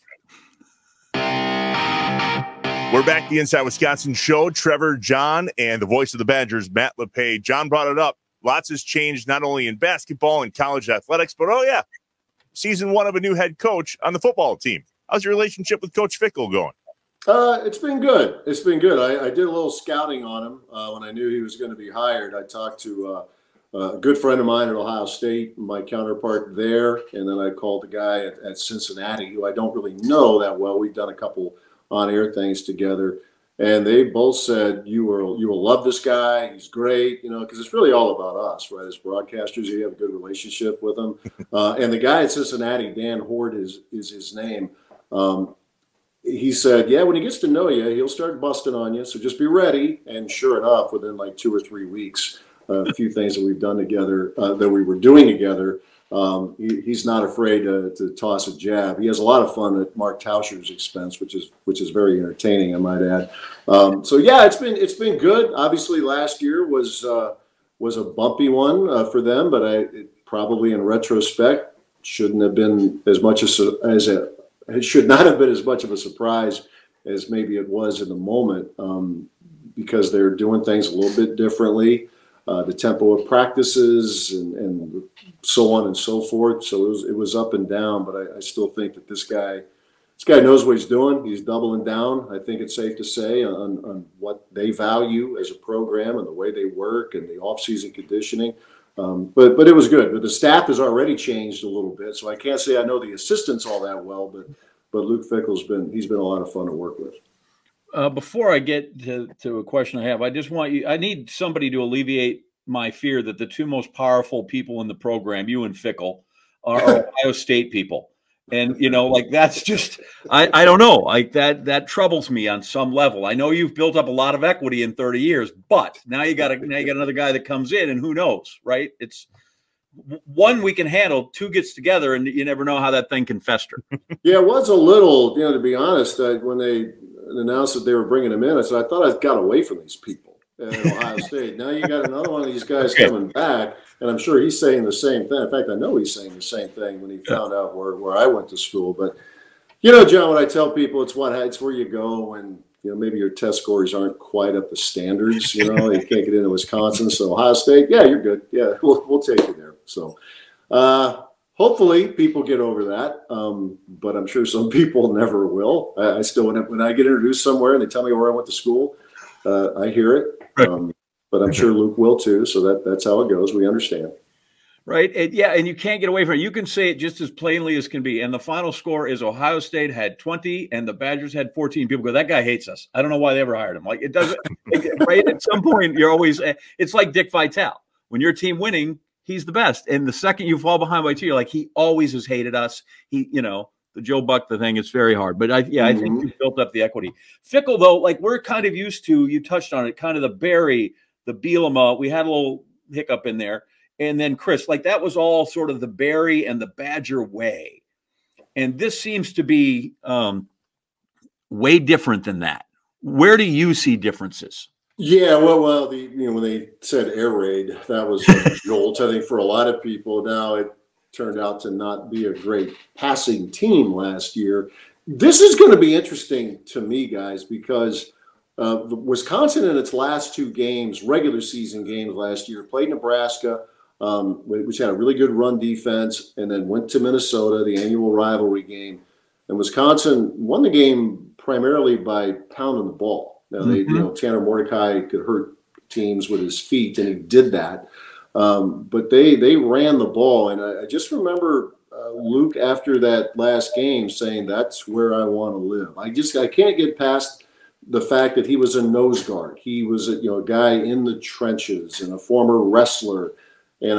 We're back, the Inside Wisconsin show. Trevor, John, and the voice of the Badgers, Matt LePay. John brought it up. Lots has changed, not only in basketball and college athletics, but season 1 of a new head coach on the football team. How's your relationship with Coach Fickell going? It's been good. It's been good. I did a little scouting on him when I knew he was going to be hired. I talked to a good friend of mine at Ohio State, my counterpart there, and then I called the guy at Cincinnati, who I don't really know that well. We've done a couple on-air things together, and they both said, you will love this guy. He's great, because it's really all about us, right? As broadcasters, you have a good relationship with him. And the guy at Cincinnati, Dan Hort is his name. He said, when he gets to know you, he'll start busting on you. So just be ready. And sure enough, within like 2 or 3 weeks, a few things that we've done together, that we were doing together, he's not afraid to toss a jab. He has a lot of fun at Mark Tauscher's expense, which is very entertaining, I might add. It's been good. Obviously, last year was a bumpy one for them, but it probably in retrospect shouldn't have been as much it should not have been as much of a surprise as maybe it was in the moment, because they're doing things a little bit differently, the tempo of practices and so on and so forth. So it was up and down, but I still think that this guy knows what he's doing. He's doubling down. I think it's safe to say on what they value as a program and the way they work and the off-season conditioning. But it was good. But the staff has already changed a little bit, so I can't say I know the assistants all that well. But Luke Fickell's been a lot of fun to work with. Before I get to a question I have, I need somebody to alleviate my fear that the 2 most powerful people in the program, you and Fickell, are Ohio State people. And, that's just, I don't know, like that troubles me on some level. I know you've built up a lot of equity in 30 years, but now you got another guy that comes in and who knows, right? It's 1 we can handle, 2 gets together and you never know how that thing can fester. Yeah, it was a little, to be honest, when they announced that they were bringing him in, I said, I thought I got away from these people at Ohio State. Now you got another one of these guys coming back. And I'm sure he's saying the same thing. In fact, I know he's saying the same thing when he found out where I went to school. But, John, what I tell people, it's where you go when, maybe your test scores aren't quite up to standards. You can't get into Wisconsin. So Ohio State, you're good. Yeah, we'll take you there. So hopefully people get over that. But I'm sure some people never will. I still, when I get introduced somewhere and they tell me where I went to school, I hear it. But I'm sure Luke will too. So that's how it goes. We understand. Right. And you can't get away from it. You can say it just as plainly as can be. And the final score is Ohio State had 20 and the Badgers had 14. People go, that guy hates us. I don't know why they ever hired him. Like, it doesn't, right? At some point, you're always, it's like Dick Vitale. When your team winning, he's the best. And the second you fall behind by 2, you're like, he always has hated us. The Joe Buck, the thing, it's very hard. But I think you built up the equity. Fickell, though, like we're kind of used to, you touched on it, kind of the Barry, the Bielema. We had a little hiccup in there. And then Chris, like that was all sort of the Barry and the Badger way. And this seems to be way different than that. Where do you see differences? Yeah, well, when they said air raid, that was a jolt, I think, for a lot of people. Now it turned out to not be a great passing team last year. This is going to be interesting to me, guys, because Wisconsin in its last 2 games, regular season games last year, played Nebraska, which had a really good run defense, and then went to Minnesota, the annual rivalry game. And Wisconsin won the game primarily by pounding the ball. Now, Tanner Mordecai could hurt teams with his feet, and he did that. But they ran the ball. And I just remember Luke, after that last game, saying, that's where I want to live. I can't get past the fact that he was a nose guard. He was a guy in the trenches and a former wrestler. And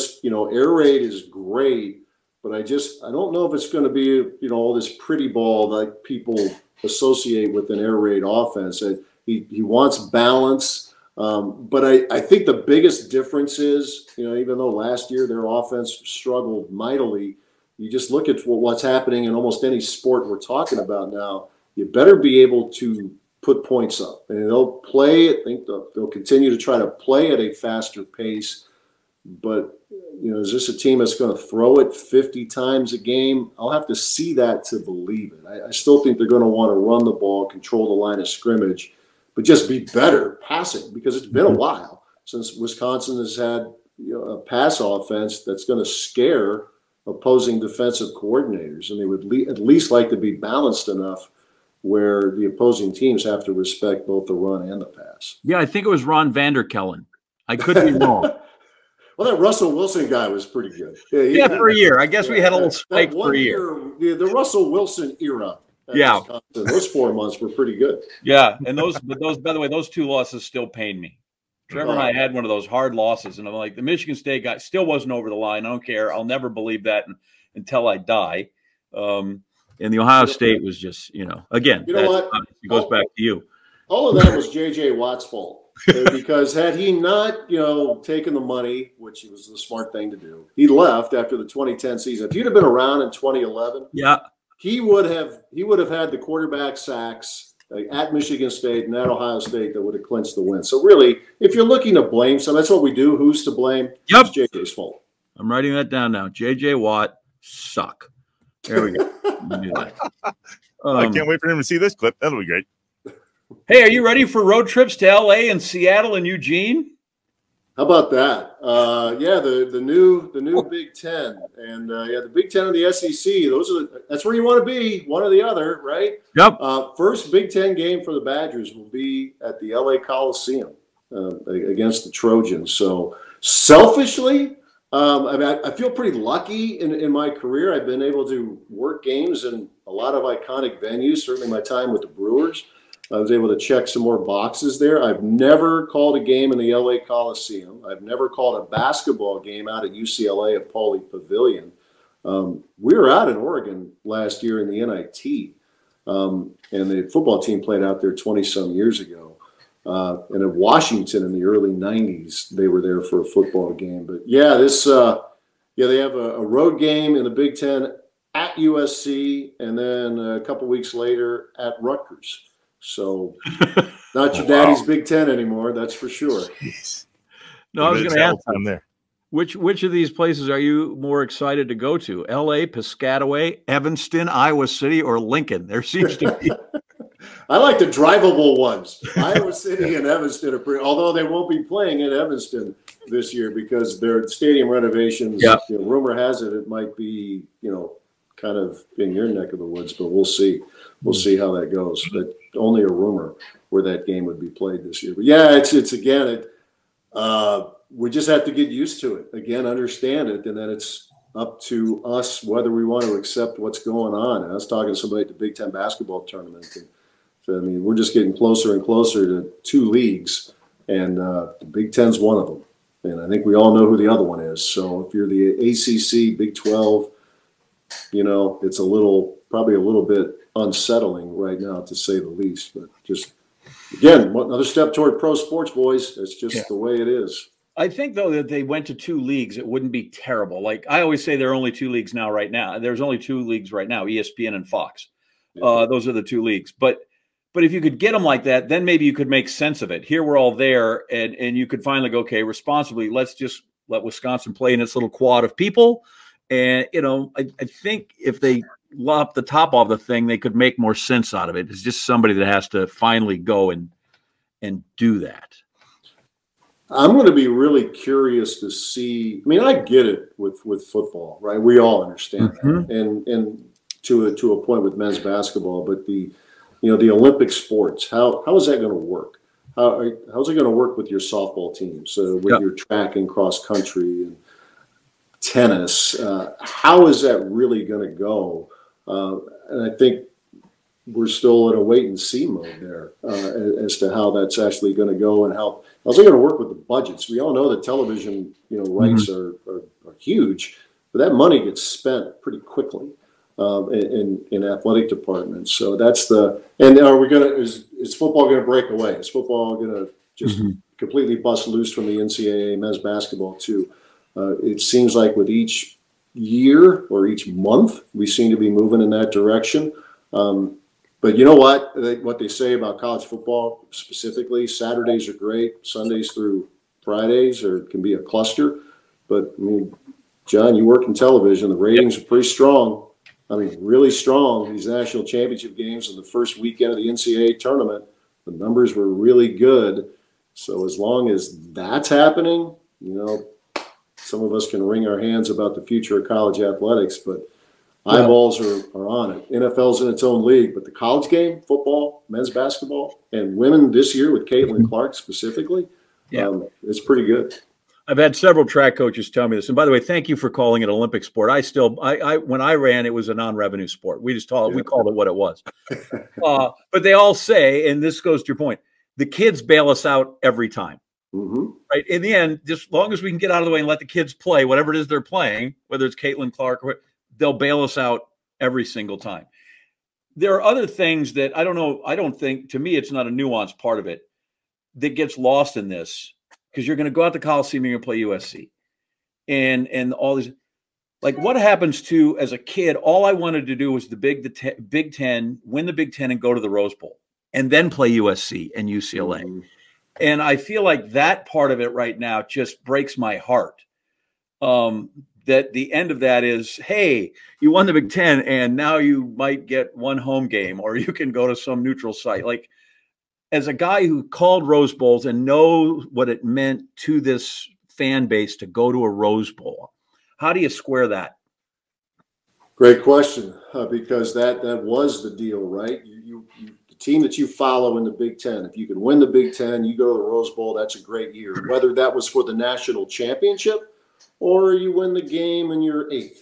air raid is great, but I don't know if it's going to be, all this pretty ball that people associate with an air raid offense. He wants balance. But I think the biggest difference is, even though last year their offense struggled mightily, you just look at what's happening in almost any sport we're talking about now. You better be able to put points up, and they'll play. I think they'll continue to try to play at a faster pace. But, is this a team that's going to throw it 50 times a game? I'll have to see that to believe it. I still think they're going to want to run the ball, control the line of scrimmage, but just be better passing, because it's been a while since Wisconsin has had a pass offense that's going to scare opposing defensive coordinators. And they would at least like to be balanced enough where the opposing teams have to respect both the run and the pass. Yeah, I think it was Ron Vanderkellen. I could be wrong. Well, that Russell Wilson guy was pretty good. Yeah, for a year. I guess we had a little spike for a year. The Russell Wilson era. Yeah. Those 4 months were pretty good. Yeah, and those, by the way, those 2 losses still pain me. Trevor and I had one of those hard losses, and I'm like, the Michigan State guy still wasn't over the line. I don't care. I'll never believe that until I die. And the Ohio State was just, again, it goes back to you. All of that was J.J. Watt's fault. Because had he not, taken the money, which was the smart thing to do, he left after the 2010 season. If he'd have been around in 2011, he would have had the quarterback sacks at Michigan State and at Ohio State that would have clinched the win. So really, if you're looking to blame some, that's what we do. Who's to blame? Yep. It's J.J.'s fault. I'm writing that down now. J.J. Watt suck. There we go. I can't wait for him to see this clip. That'll be great. Hey, are you ready for road trips to LA and Seattle and Eugene? How about that? The new Big Ten, and the Big Ten and the SEC. That's where you want to be, one or the other, right? Yep. First Big Ten game for the Badgers will be at the LA Coliseum against the Trojans. So selfishly, I feel pretty lucky in my career. I've been able to work games in a lot of iconic venues. Certainly, my time with the Brewers, I was able to check some more boxes there. I've never called a game in the LA Coliseum. I've never called a basketball game out at UCLA at Pauley Pavilion. We were out in Oregon last year in the NIT, and the football team played out there 20-some years ago. And in Washington in the early 90s, they were there for a football game. But yeah, they have a road game in the Big Ten at USC, and then a couple weeks later at Rutgers. So not your daddy's Big Ten anymore, that's for sure. Jeez. No, I was going to ask you, which of these places are you more excited to go to? L.A., Piscataway, Evanston, Iowa City, or Lincoln? There seems to be. I like the drivable ones. Iowa City and Evanston are pretty, although they won't be playing in Evanston this year because their stadium renovations, rumor has it might be, kind of in your neck of the woods, but we'll see. We'll see how that goes. But only a rumor where that game would be played this year. But yeah, it's again, we just have to get used to it. Again, understand it, and then it's up to us whether we want to accept what's going on. And I was talking to somebody at the Big Ten basketball tournament. And so, I mean, we're just getting closer and closer to 2 leagues, and the Big Ten's one of them. And I think we all know who the other one is. So if you're the ACC, Big 12, it's probably a little bit unsettling right now, to say the least. But just, again, another step toward pro sports, boys. It's just the way it is. I think, though, that they went to 2 leagues, it wouldn't be terrible. Like I always say, there are only 2 leagues right now. There's only 2 leagues right now, ESPN and Fox. Those are the 2 leagues. But if you could get them like that, then maybe you could make sense of it. Here we're all there, and you could finally go, okay, responsibly, let's just let Wisconsin play in its little quad of people. And, I think if they lop the top off the thing, they could make more sense out of it. It's just somebody that has to finally go and do that. I'm going to be really curious to see. I mean, I get it with football, right? We all understand that, and to a point with men's basketball. But the Olympic sports, how is that going to work? How's it going to work with your softball teams, with your track and cross country and tennis? How is that really going to go? And I think we're still in a wait and see mode there as to how that's actually going to go, and how's it going to work with the budgets. We all know that television, rights are huge, but that money gets spent pretty quickly in athletic departments. So that's and are we is football going to break away? Is football going to just completely bust loose from the NCAA men's basketball too? It seems like with each year or each month, we seem to be moving in that direction. But you know what they say about college football specifically, Saturdays are great, Sundays through Fridays can be a cluster. But I mean, John, you work in television, the ratings are pretty strong. I mean, really strong. These national championship games in the first weekend of the NCAA tournament, the numbers were really good. So as long as that's happening, some of us can wring our hands about the future of college athletics, but eyeballs are on it. NFL's in its own league, but the college game, football, men's basketball, and women this year with Caitlin Clark specifically, it's pretty good. I've had several track coaches tell me this. And by the way, thank you for calling it Olympic sport. I when I ran, it was a non-revenue sport. We just we called it what it was. But they all say, and this goes to your point, the kids bail us out every time. Right. In the end, just as long as we can get out of the way and let the kids play, whatever it is they're playing, whether it's Caitlin Clark or they'll bail us out every single time. There are other things that I don't know. I don't think, to me, it's not a nuanced part of it that gets lost in this, because you're going to go out to Coliseum, you're going to play USC and all these, like, what happens to, as a kid, all I wanted to do was the Big Ten, win the Big Ten and go to the Rose Bowl and then play USC and UCLA. And I feel like that part of it right now just breaks my heart. That the end of that is, hey, you won the Big Ten and now you might get one home game, or you can go to some neutral site. Like, as a guy who called Rose Bowls and knows what it meant to this fan base to go to a Rose Bowl, how do you square that? Great question, because that was the deal, right? The team that you follow in the Big Ten, if you can win the Big Ten, you go to the Rose Bowl, that's a great year. Whether that was for the national championship or you win the game and you're 8th,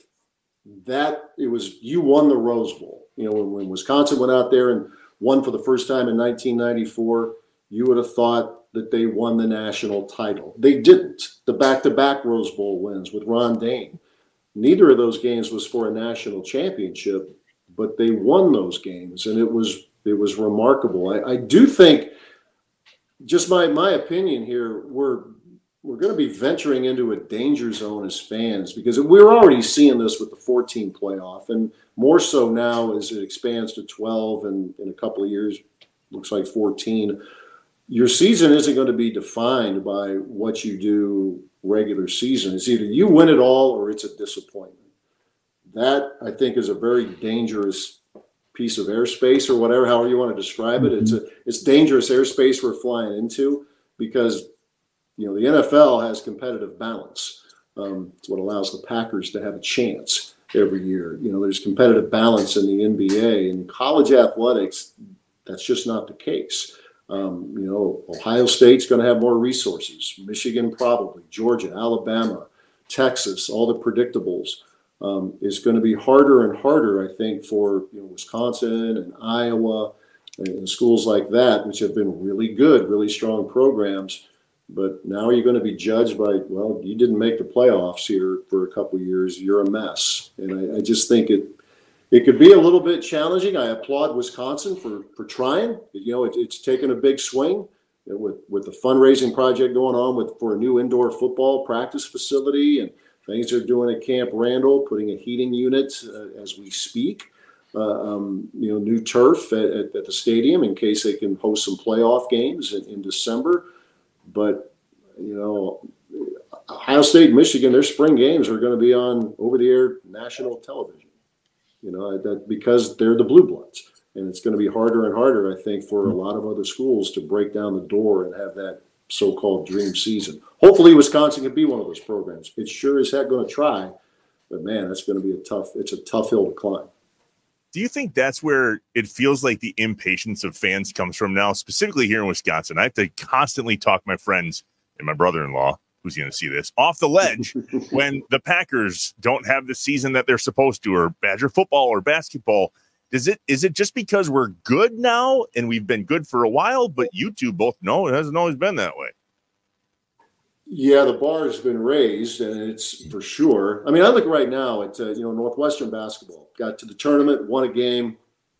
you won the Rose Bowl. When Wisconsin went out there and won for the first time in 1994, you would have thought that they won the national title. They didn't. The back-to-back Rose Bowl wins with Ron Dayne. Neither of those games was for a national championship, but they won those games, and it was remarkable. I do think, just my opinion here, we're going to be venturing into a danger zone as fans, because we're already seeing this with the 14 playoff, and more so now as it expands to 12, and in a couple of years, looks like 14. Your season isn't going to be defined by what you do regular season. It's either you win it all or it's a disappointment. That, I think, is a very dangerous piece of airspace, or whatever, however you want to describe it. It's dangerous airspace we're flying into, because the NFL has competitive balance. It's what allows the Packers to have a chance every year. There's competitive balance in the NBA. In college athletics, that's just not the case. Ohio State's going to have more resources. Michigan probably, Georgia, Alabama, Texas, all the predictables. Is going to be harder and harder, I think, for Wisconsin and Iowa and schools like that, which have been really good, really strong programs. But now you're going to be judged by, well, you didn't make the playoffs here for a couple of years. You're a mess. And I just think it could be a little bit challenging. I applaud Wisconsin for trying. It's taken a big swing with the fundraising project going on for a new indoor football practice facility, and things they're doing at Camp Randall, putting a heating unit as we speak. New turf at the stadium in case they can host some playoff games in December. But, Ohio State and Michigan, their spring games are going to be on over-the-air national television, because they're the Blue Bloods. And it's going to be harder and harder, I think, for a lot of other schools to break down the door and have that so-called dream season. Hopefully Wisconsin can be one of those programs. It's sure as heck going to try, but man, that's going to be it's a tough hill to climb. Do you think that's where it feels like the impatience of fans comes from now, specifically here in Wisconsin? I have to constantly talk my friends and my brother-in-law, who's going to see this, off the ledge when the Packers don't have the season that they're supposed to, or Badger football or basketball. Is it just because we're good now and we've been good for a while, but you two both know it hasn't always been that way? Yeah, the bar has been raised, and it's for sure. I mean, I look right now at Northwestern basketball. Got to the tournament, won a game.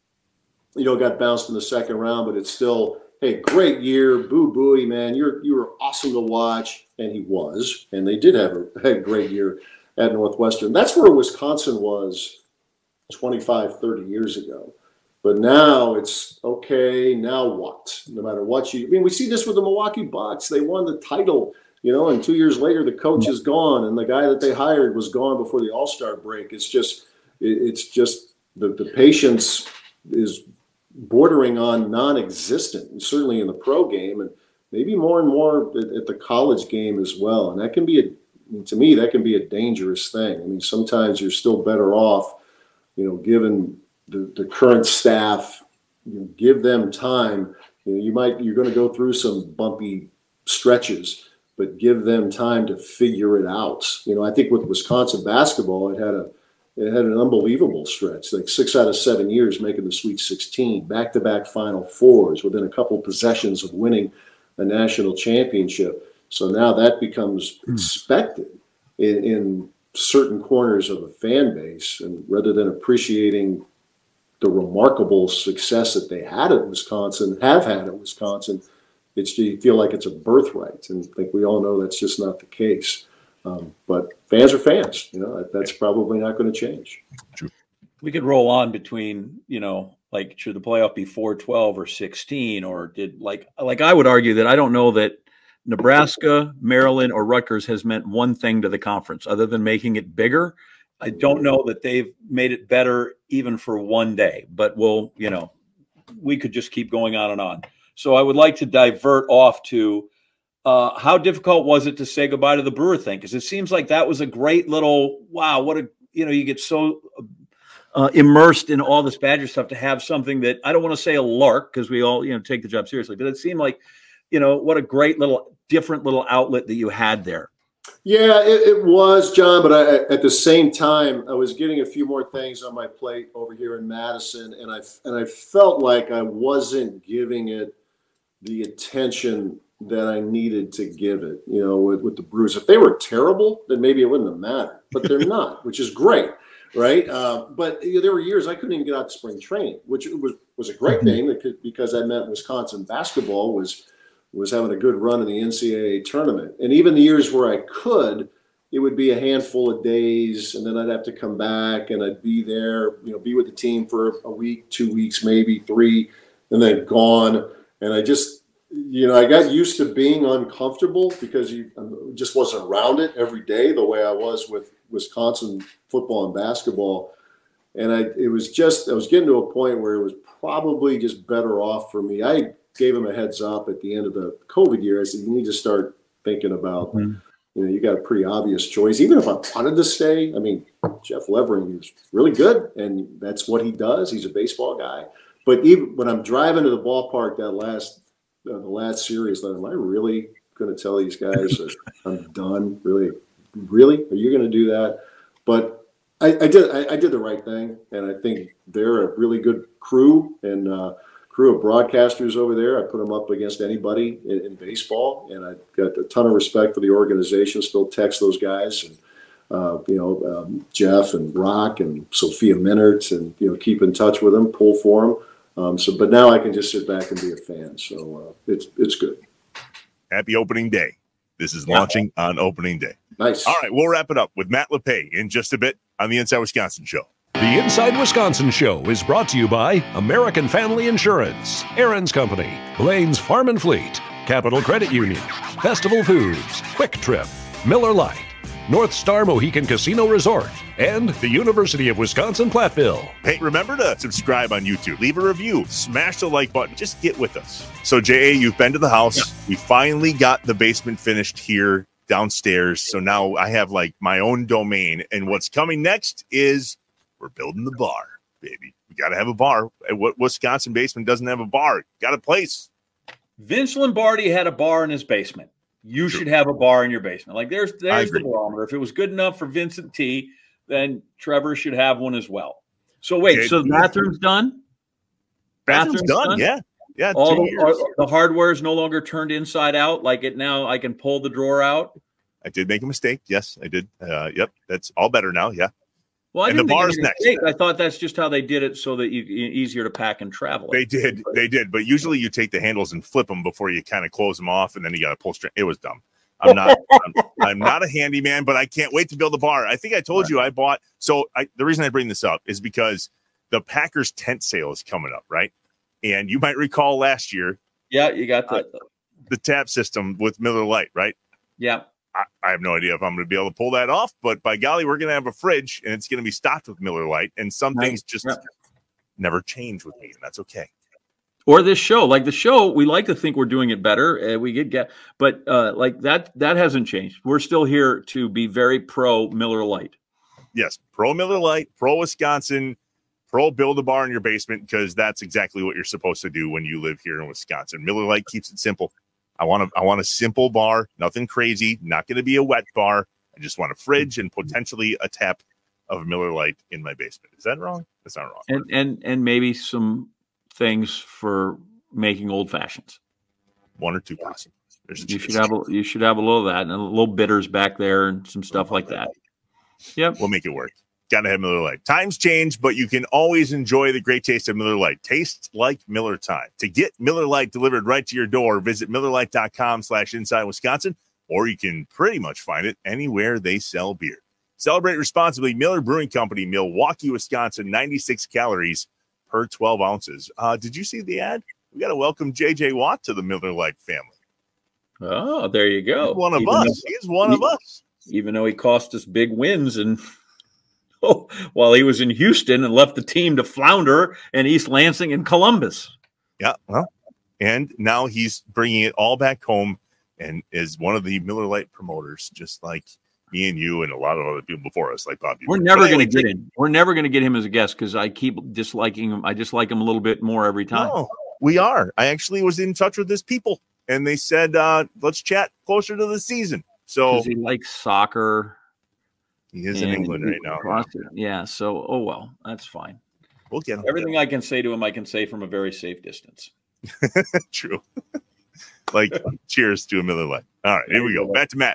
Got bounced in the second round, but it's still, hey, great year, Boo Booey, man. You were awesome to watch, and he was, and they did have a great year at Northwestern. That's where Wisconsin was 25, 30 years ago. But now it's, okay, now what? No matter what we see this with the Milwaukee Bucks. They won the title. And 2 years later, the coach is gone, and the guy that they hired was gone before the All-Star break. It's just the patience is bordering on non-existent, certainly in the pro game, and maybe more and more at the college game as well. And that can be to me, that can be a dangerous thing. I mean, sometimes you're still better off, given the current staff, give them time. You're going to go through some bumpy stretches, but give them time to figure it out. I think with Wisconsin basketball, it had an unbelievable stretch, like 6 out of 7 years making the Sweet 16, back-to-back Final Fours within a couple possessions of winning a national championship. So now that becomes expected in certain corners of the fan base, and rather than appreciating the remarkable success that they have had at Wisconsin, you feel like it's a birthright, and I think we all know that's just not the case. But fans are fans. That's probably not going to change. True. We could roll on between, should the playoff be 4-12 or 16, or I would argue that I don't know that Nebraska, Maryland, or Rutgers has meant one thing to the conference other than making it bigger. I don't know that they've made it better even for one day, but we could just keep going on and on. So I would like to divert off to how difficult was it to say goodbye to the Brewer thing? Because it seems like that was a great little, wow, you get so immersed in all this Badger stuff to have something that, I don't want to say a lark because we all, take the job seriously, but it seemed like, what a great different little outlet that you had there. Yeah, it was, John, but at the same time, I was getting a few more things on my plate over here in Madison, and I felt like I wasn't giving it the attention that I needed to give it, with the Brewers. If they were terrible, then maybe it wouldn't have mattered, but they're not, which is great, right? But there were years I couldn't even get out to spring training, which was a great thing because that meant Wisconsin basketball was having a good run in the NCAA tournament. And even the years where I could, it would be a handful of days, and then I'd have to come back and I'd be there, be with the team for a week, 2 weeks, maybe 3, and then gone. And I just, I got used to being uncomfortable because I just wasn't around it every day the way I was with Wisconsin football and basketball. And I was getting to a point where it was probably just better off for me. I gave him a heads up at the end of the COVID year. I said, you need to start thinking about, you got a pretty obvious choice. Even if I wanted to stay, I mean, Jeff Levering is really good, and that's what he does. He's a baseball guy. But even when I'm driving to the ballpark that last the last series, am I really going to tell these guys that I'm done? Really? Are you going to do that? But I did the right thing, and I think they're a really good crew and crew of broadcasters over there. I put them up against anybody in baseball, and I got a ton of respect for the organization. Still text those guys, and Jeff and Rock and Sophia Minert, and keep in touch with them, pull for them. But now I can just sit back and be a fan. So it's good. Happy opening day. This is launching on opening day. Nice. All right, we'll wrap it up with Matt LePay in just a bit on the Inside Wisconsin Show. The Inside Wisconsin Show is brought to you by American Family Insurance, Aaron's Company, Blaine's Farm and Fleet, Capital Credit Union, Festival Foods, Quick Trip, Miller Lite, North Star Mohican Casino Resort, and the University of Wisconsin-Platteville. Hey, remember to subscribe on YouTube. Leave a review. Smash the like button. Just get with us. So, J.A., you've been to the house. Yeah. We finally got the basement finished here downstairs. So now I have my own domain. And what's coming next is we're building the bar, baby. We got to have a bar. What Wisconsin basement doesn't have a bar? Got a place. Vince Lombardi had a bar in his basement. You should have a bar in your basement. There's the barometer. If it was good enough for Vincent T., then Trevor should have one as well. So wait, so the bathroom's done? Bathroom's done? Yeah. Yeah. All the hardware is no longer turned inside out. Now I can pull the drawer out. I did make a mistake. Yes, I did. Yep. That's all better now. Yeah. Well, and the bar's next. I thought that's just how they did it, so that easier to pack and travel. They did, but usually you take the handles and flip them before you kind of close them off, and then you got to pull string. It was dumb. I'm not a handyman, but I can't wait to build a bar. I think I told you I bought. So the reason I bring this up is because the Packers tent sale is coming up, right? And you might recall last year. Yeah, you got the tap system with Miller Lite, right? Yeah. I have no idea if I'm going to be able to pull that off, but by golly, we're going to have a fridge and it's going to be stocked with Miller Lite, and some things just never change with me, and that's okay. Or this show, the show, we like to think we're doing it better. We but that hasn't changed. We're still here to be very pro Miller Lite. Yes, pro Miller Lite, pro Wisconsin, pro build a bar in your basement, because that's exactly what you're supposed to do when you live here in Wisconsin. Miller Lite keeps it simple. I want a simple bar, nothing crazy, not going to be a wet bar. I just want a fridge and potentially a tap of Miller Lite in my basement. Is that wrong? That's not wrong. And maybe some things for making old fashions. One or two possible. You should have a little of that, and a little bitters back there and some stuff like that. Yep. We'll make it work. Got to have Miller Lite. Times change, but you can always enjoy the great taste of Miller Lite. Tastes like Miller time. To get Miller Lite delivered right to your door, visit MillerLite.com/InsideWisconsin, or you can pretty much find it anywhere they sell beer. Celebrate responsibly. Miller Brewing Company, Milwaukee, Wisconsin, 96 calories per 12 ounces. Did you see the ad? We got to welcome J.J. Watt to the Miller Lite family. Oh, there you go. He's one of us. He's one of us. Even though he cost us big wins and while he was in Houston and left the team to flounder in East Lansing and Columbus. Yeah, well, and now he's bringing it all back home and is one of the Miller Lite promoters, just like me and you and a lot of other people before us, like Bobby. We're never going to get him. We're never going to get him as a guest because I keep disliking him. I dislike him a little bit more every time. No, we are. I actually was in touch with his people, and they said, let's chat closer to the season. So he likes soccer. He is in England right now. Yeah. So, oh, well, that's fine. We'll get him. Everything I can say to him, I can say from a very safe distance. True. Cheers to a Miller Lite. All right, here we go. Back to Matt.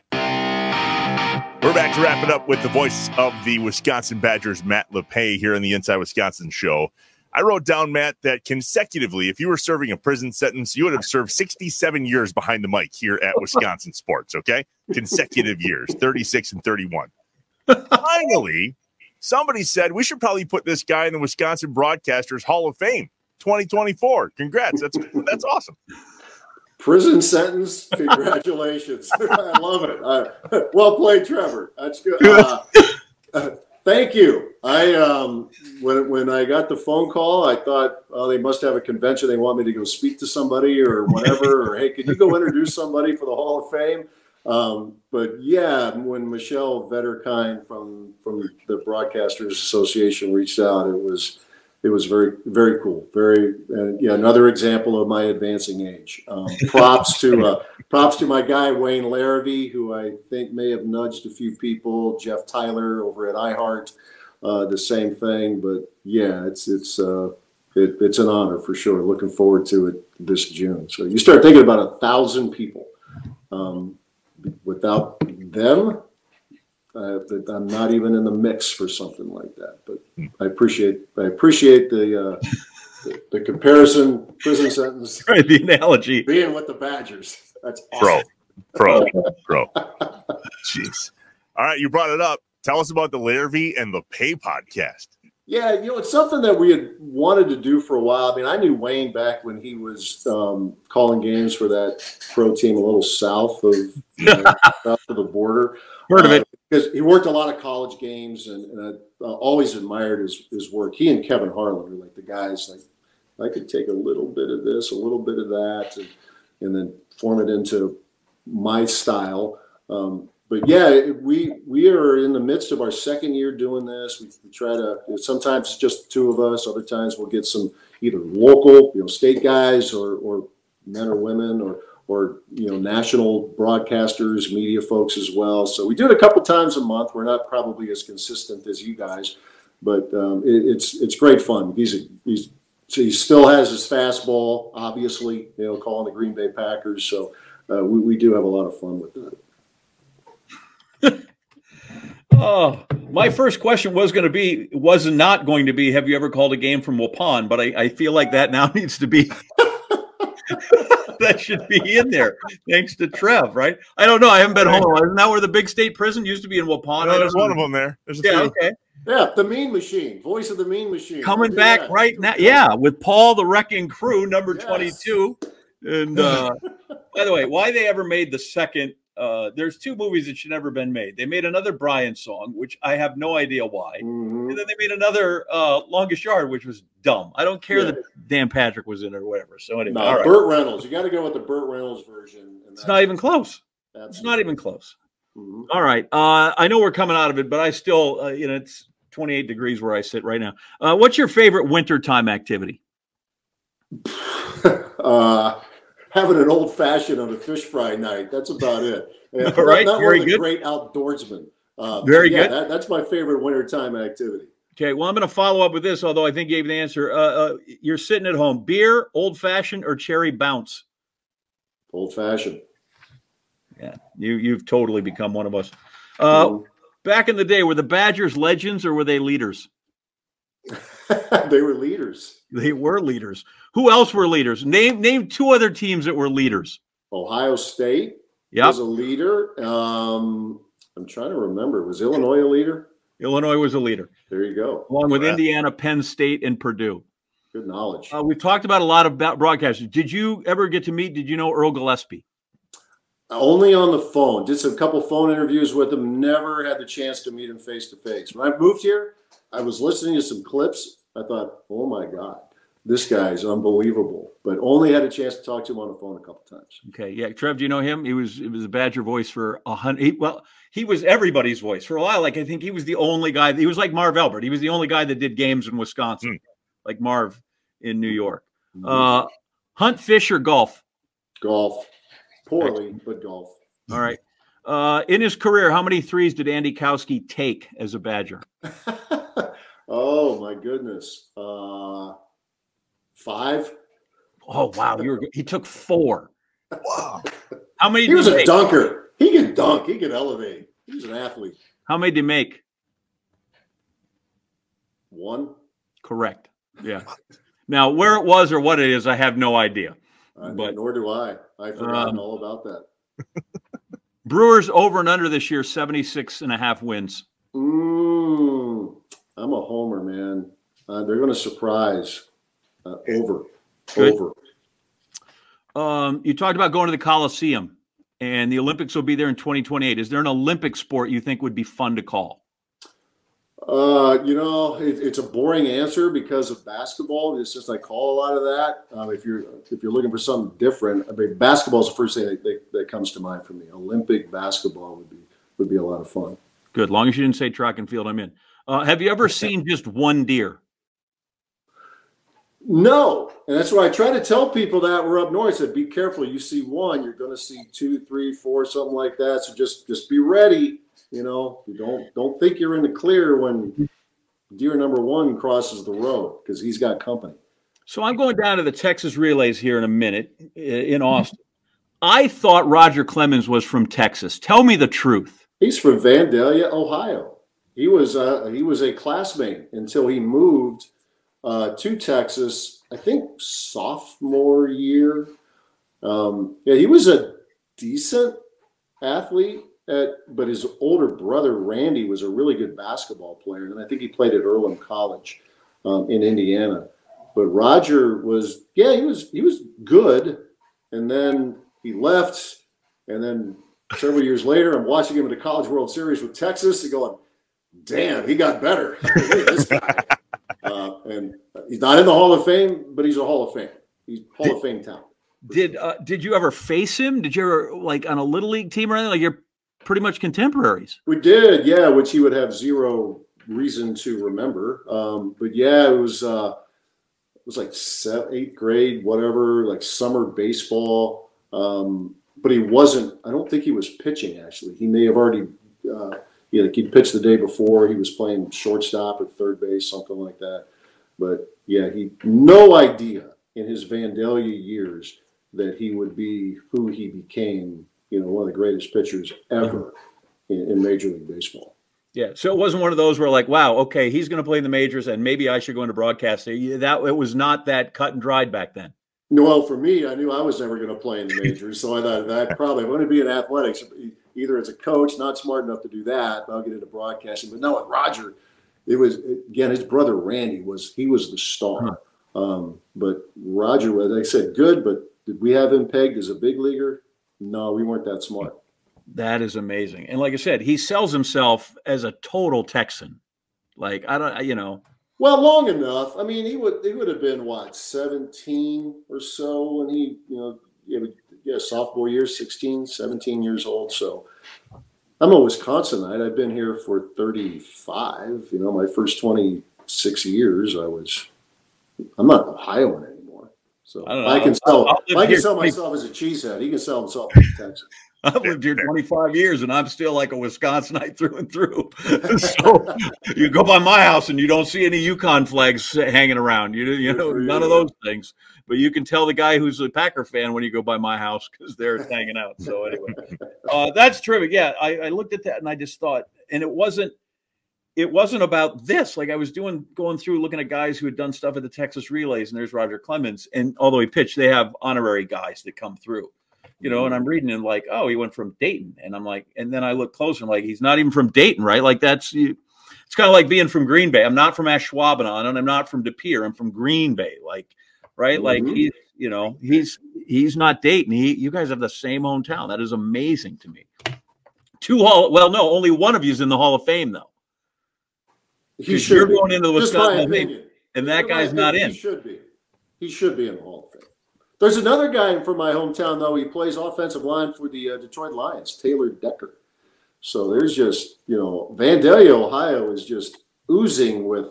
We're back to wrap it up with the voice of the Wisconsin Badgers, Matt LePay, here on the Inside Wisconsin Show. I wrote down, Matt, that consecutively, if you were serving a prison sentence, you would have served 67 years behind the mic here at Wisconsin Sports, okay? Consecutive years, 36 and 31. Finally, somebody said we should probably put this guy in the Wisconsin Broadcasters Hall of Fame 2024. Congrats. That's awesome. Prison sentence. Congratulations. I love it. Well played, Trevor. That's good. Thank you. When I got the phone call, I thought, oh, they must have a convention. They want me to go speak to somebody or whatever. Or, hey, could you go introduce somebody for the Hall of Fame? But yeah, when Michelle Vetterkind from the Broadcasters Association reached out, it was it was very, very cool. Another example of my advancing age. Props to my guy Wayne Larrivee, who I think may have nudged a few people. Jeff Tyler over at iHeart, the same thing. But yeah, it's an honor for sure. Looking forward to it this June. So you start thinking about 1,000 people. Without them, I'm not even in the mix for something like that. But I appreciate the comparison, prison sentence, right, the analogy, being with the Badgers. That's awesome. Pro. Jeez. All right, you brought it up. Tell us about the Larrivee and the Pay podcast. Yeah, it's something that we had wanted to do for a while. I mean, I knew Wayne back when he was calling games for that pro team a little south of south of the border. Heard of it. Because he worked a lot of college games, and I always admired his work. He and Kevin Harlan were like the guys, like, I could take a little bit of this, a little bit of that, and then form it into my style. But yeah, we are in the midst of our second year doing this. We try to, sometimes it's just the two of us. Other times we'll get some either local, state guys or men or women or national broadcasters, media folks as well. So we do it a couple times a month. We're not probably as consistent as you guys, but it's great fun. He still has his fastball, obviously, calling the Green Bay Packers. So we do have a lot of fun with that. Oh, my first question was not going to be, have you ever called a game from Waupun? But I feel like that now needs to be, that should be in there. Thanks to Trev, right? I don't know. I haven't been home. Isn't that where the big state prison used to be in Waupun? No, there's one of them there. There's a few. Okay. Yeah, the Mean Machine, voice of the Mean Machine. Coming back right now. Yeah, with Paul the Wrecking Crew, number 22. And by the way, why they ever made the second, there's two movies that should never been made. They made another Brian song, which I have no idea why. Mm-hmm. And then they made another Longest Yard, which was dumb. I don't care that Dan Patrick was in it or whatever. So anyway, all right. Burt Reynolds. You got to go with the Burt Reynolds version. It's not even close. It's not even close. Mm-hmm. All right. I know we're coming out of it, but I still, it's 28 degrees where I sit right now. What's your favorite wintertime activity? Having an old fashioned on a fish fry night. That's about it. Right. Not Very one of the good. Great outdoorsman. Very good. That's my favorite wintertime activity. Okay. Well, I'm going to follow up with this, although I think you gave the answer. You're sitting at home. Beer, old fashioned, or cherry bounce? Old fashioned. Yeah. You've totally become one of us. Back in the day, were the Badgers legends or were they leaders? They were leaders. They were leaders. Who else were leaders? Name two other teams that were leaders. Ohio State was a leader. I'm trying to remember. Was Illinois a leader? Illinois was a leader. There you go. Along with Indiana, Penn State, and Purdue. Good knowledge. We've talked about a lot of broadcasters. Did you ever get to meet, did you know Earl Gillespie? Only on the phone. Did a couple phone interviews with him. Never had the chance to meet him face to face. When I moved here, I was listening to some clips. I thought, oh my God, this guy is unbelievable. But only had a chance to talk to him on the phone a couple times. Okay, yeah. Trev, do you know him? It was a Badger voice for 100. He was everybody's voice for a while. Like I think he was the only guy. He was like Marv Albert. He was the only guy that did games in Wisconsin, like Marv in New York. Hunt, fish, or golf? Golf. Poorly, but golf. All right. In his career, how many threes did Andy Kowski take as a Badger? Oh my goodness. 5. Oh wow, he took 4. Wow. How many? He was a dunker. He can dunk. He can elevate. He was an athlete. How many did he make? 1. Correct. Yeah. Now, where it was or what it is, I have no idea. But nor do I. I've forgotten all about that. Brewers over and under this year, 76.5 wins. I'm a homer, man. They're going to surprise. Over. Good. Over. You talked about going to the Coliseum, and the Olympics will be there in 2028. Is there an Olympic sport you think would be fun to call? It's a boring answer because of basketball. It's just I call a lot of that. If you're looking for something different, I mean, basketball is the first thing that comes to mind for me. Olympic basketball would be a lot of fun. Good, long as you didn't say track and field, I'm in. Have you ever seen just one deer? No, and that's why I try to tell people that we're up north. I said, be careful. You see one, you're going to see 2, 3, 4, something like that. So just be ready. You know, you don't think you're in the clear when deer number 1 crosses the road, because he's got company. So I'm going down to the Texas Relays here in a minute in Austin. I thought Roger Clemens was from Texas. Tell me the truth. He's from Vandalia, Ohio. He was a classmate until he moved to Texas, I think sophomore year. He was a decent athlete, but his older brother, Randy, was a really good basketball player. And I think he played at Earlham College in Indiana. But Roger was good. And then he left. And then several years later, I'm watching him in the College World Series with Texas and going, damn, he got better. This guy. And he's not in the Hall of Fame, but he's a Hall of Fame. He's Hall of Fame talent. Did you ever face him? Did you ever, like, on a little league team or anything? Like, you're pretty much contemporaries. We did, yeah, which he would have zero reason to remember. But yeah, it was like 7th, 8th grade, whatever, like summer baseball. But he wasn't. I don't think he was pitching. Actually, he may have already. Like he pitched the day before. He was playing shortstop at third base, something like that. But yeah, he no idea in his Vandalia years that he would be who he became. One of the greatest pitchers ever in Major League Baseball. Yeah, so it wasn't one of those where like, wow, okay, he's going to play in the majors, and maybe I should go into broadcasting. That it was not that cut and dried back then. No, well, for me, I knew I was never going to play in the majors, so I thought that probably I'm going to be in athletics. Either as a coach, not smart enough to do that, I'll get into broadcasting. But no, at Roger, it was again his brother Randy was the star. But Roger was, like I said, good. But did we have him pegged as a big leaguer? No, we weren't that smart. That is amazing. And like I said, he sells himself as a total Texan. Like, I don't. Well, long enough. I mean, he would have been, 17 or so when he, sophomore year, 16, 17 years old. So I'm a Wisconsinite. I've been here for 35. My first 26 years, I'm not Ohioan anymore. So I can sell myself as a cheesehead. He can sell himself as a Texan. I've lived here 25 years, and I'm still like a Wisconsinite through and through. So you go by my house, and you don't see any Yukon flags hanging around. None of those things. But you can tell the guy who's a Packer fan when you go by my house because they're hanging out. So anyway, that's terrific. Yeah, I looked at that, and I just thought, and it wasn't about this. Like I was going through looking at guys who had done stuff at the Texas Relays, and there's Roger Clemens. And although he pitched, they have honorary guys that come through. And I'm reading and like, oh, he went from Dayton. And I'm like, and then I look closer and like, he's not even from Dayton, right? Like it's kind of like being from Green Bay. I'm not from Ashwaubenon and I'm not from De Pere. I'm from Green Bay. Like, right. Mm-hmm. Like he's not Dayton. You guys have the same hometown. That is amazing to me. Only one of you is in the Hall of Fame though. You're going into the Wisconsin Hall of Fame and that guy's not in. He should be in the Hall of Fame. There's another guy from my hometown, though. He plays offensive line for the Detroit Lions, Taylor Decker. So there's just, Vandalia, Ohio is just oozing with,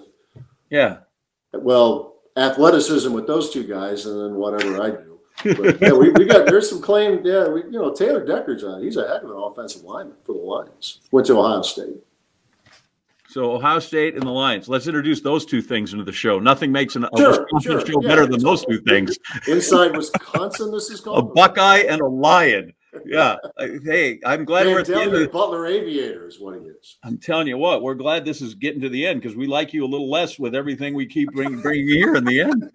athleticism with those two guys and then whatever I do. But there's some claim. Yeah, Taylor Decker's he's a heck of an offensive lineman for the Lions. Went to Ohio State. So Ohio State and the Lions. Let's introduce those two things into the show. Nothing makes a Wisconsin show better than those two things. Inside Wisconsin, this is called a Buckeye and a Lion. Yeah. Hey, I'm glad we're at the end of Butler Aviator is what he is. I'm telling you what, we're glad this is getting to the end because we like you a little less with everything we keep bringing here in the end.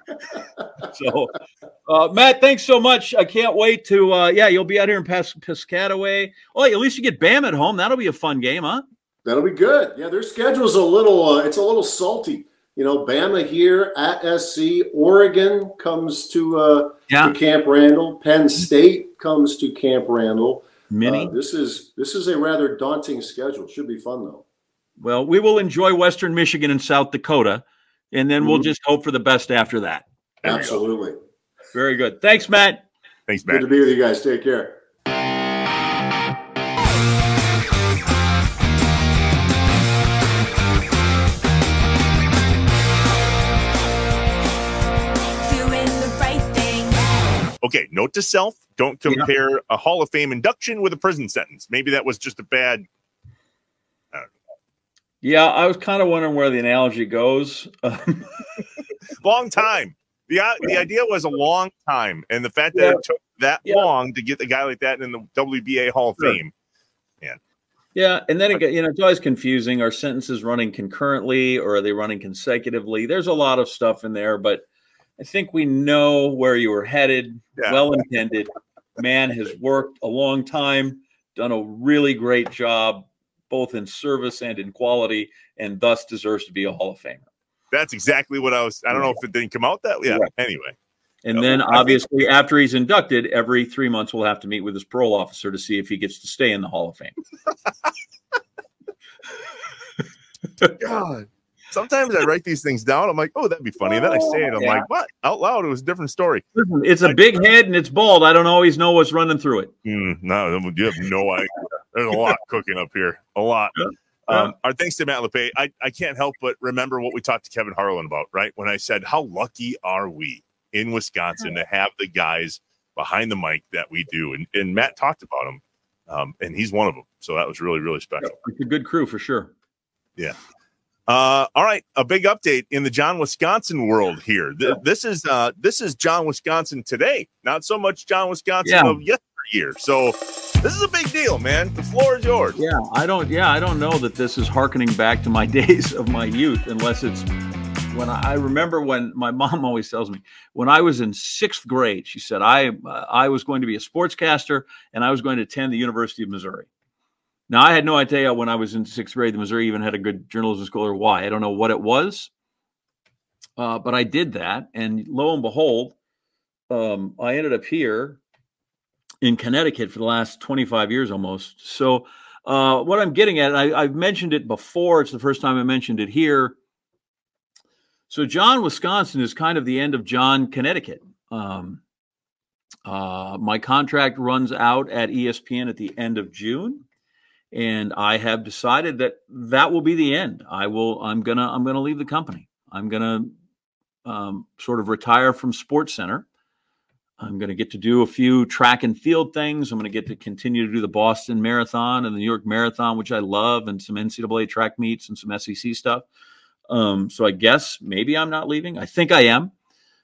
So, Matt, thanks so much. I can't wait to, you'll be out here in Piscataway. Oh, at least you get Bam at home. That'll be a fun game, huh? That'll be good. Yeah, their schedule's a little salty. Bama here at SC. Oregon comes to Camp Randall. Penn State comes to Camp Randall. This is a rather daunting schedule. Should be fun though. Well, we will enjoy Western Michigan and South Dakota, and then we'll just hope for the best after that. Absolutely. Very good. Thanks, Matt. Thanks, Matt. Good to be with you guys. Take care. Okay, note to self, don't compare a Hall of Fame induction with a prison sentence. Maybe that was just a bad... I don't know. Yeah, I was kind of wondering where the analogy goes. Long time. The idea was a long time, and the fact that it took that long to get the guy like that in the WBA Hall of Fame. Man. Yeah, and then again, it's always confusing. Are sentences running concurrently or are they running consecutively? There's a lot of stuff in there, but I think we know where you were headed. Yeah. Well intended. Man has worked a long time, done a really great job, both in service and in quality, and thus deserves to be a Hall of Famer. That's exactly what I don't know if it didn't come out that way. Yeah. Right. Anyway. And then obviously after he's inducted, every 3 months we'll have to meet with his parole officer to see if he gets to stay in the Hall of Fame. God. Sometimes I write these things down. I'm like, oh, that'd be funny. And then I say it. I'm like, what? Out loud, it was a different story. Listen, it's a big head and it's bald. I don't always know what's running through it. No, you have no idea. There's a lot cooking up here. A lot. Our thanks to Matt LePay. I can't help but remember what we talked to Kevin Harlan about, right? When I said, how lucky are we in Wisconsin to have the guys behind the mic that we do? And Matt talked about them, and he's one of them. So that was really, really special. It's a good crew for sure. Yeah. All right, a big update in the John Wisconsin world here. This is John Wisconsin today, not so much John Wisconsin of yesteryear. So this is a big deal, man. The floor is yours. Yeah, I don't know that this is hearkening back to my days of my youth, unless it's when I remember when my mom always tells me when I was in 6th grade, she said I was going to be a sportscaster and I was going to attend the University of Missouri. Now, I had no idea when I was in 6th grade, the Missouri even had a good journalism school or why. I don't know what it was, but I did that. And lo and behold, I ended up here in Connecticut for the last 25 years almost. So what I'm getting at, I've mentioned it before. It's the first time I mentioned it here. So John Wisconsin is kind of the end of John Connecticut. My contract runs out at ESPN at the end of June. And I have decided that will be the end. I'm gonna leave the company. I'm gonna sort of retire from SportsCenter. I'm gonna get to do a few track and field things. I'm gonna get to continue to do the Boston Marathon and the New York Marathon, which I love, and some NCAA track meets and some SEC stuff. So I guess maybe I'm not leaving. I think I am,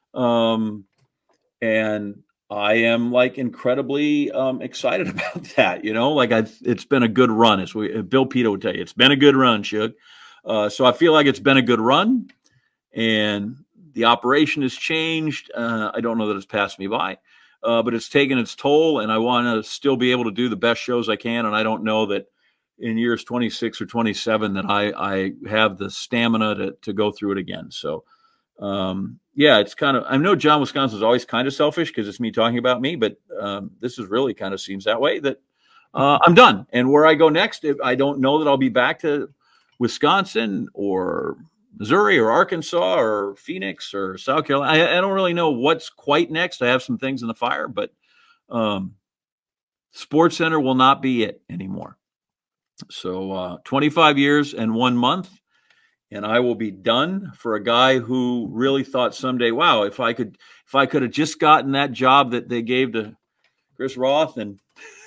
and I am incredibly excited about that. It's been a good run. As Bill Pito would tell you, it's been a good run, Shug. So I feel like it's been a good run, and the operation has changed. I don't know that it's passed me by, but it's taken its toll, and I want to still be able to do the best shows I can. And I don't know that in years 26 or 27 that I have the stamina to go through it again. So. It's kind of, I know John Wisconsin is always kind of selfish because it's me talking about me, but this is really kind of seems that way that I'm done. And where I go next, I don't know that I'll be back to Wisconsin or Missouri or Arkansas or Phoenix or South Carolina. I don't really know what's quite next. I have some things in the fire, but SportsCenter will not be it anymore. So 25 years and 1 month. And I will be done for a guy who really thought someday, wow, if I could have just gotten that job that they gave to Chris Roth in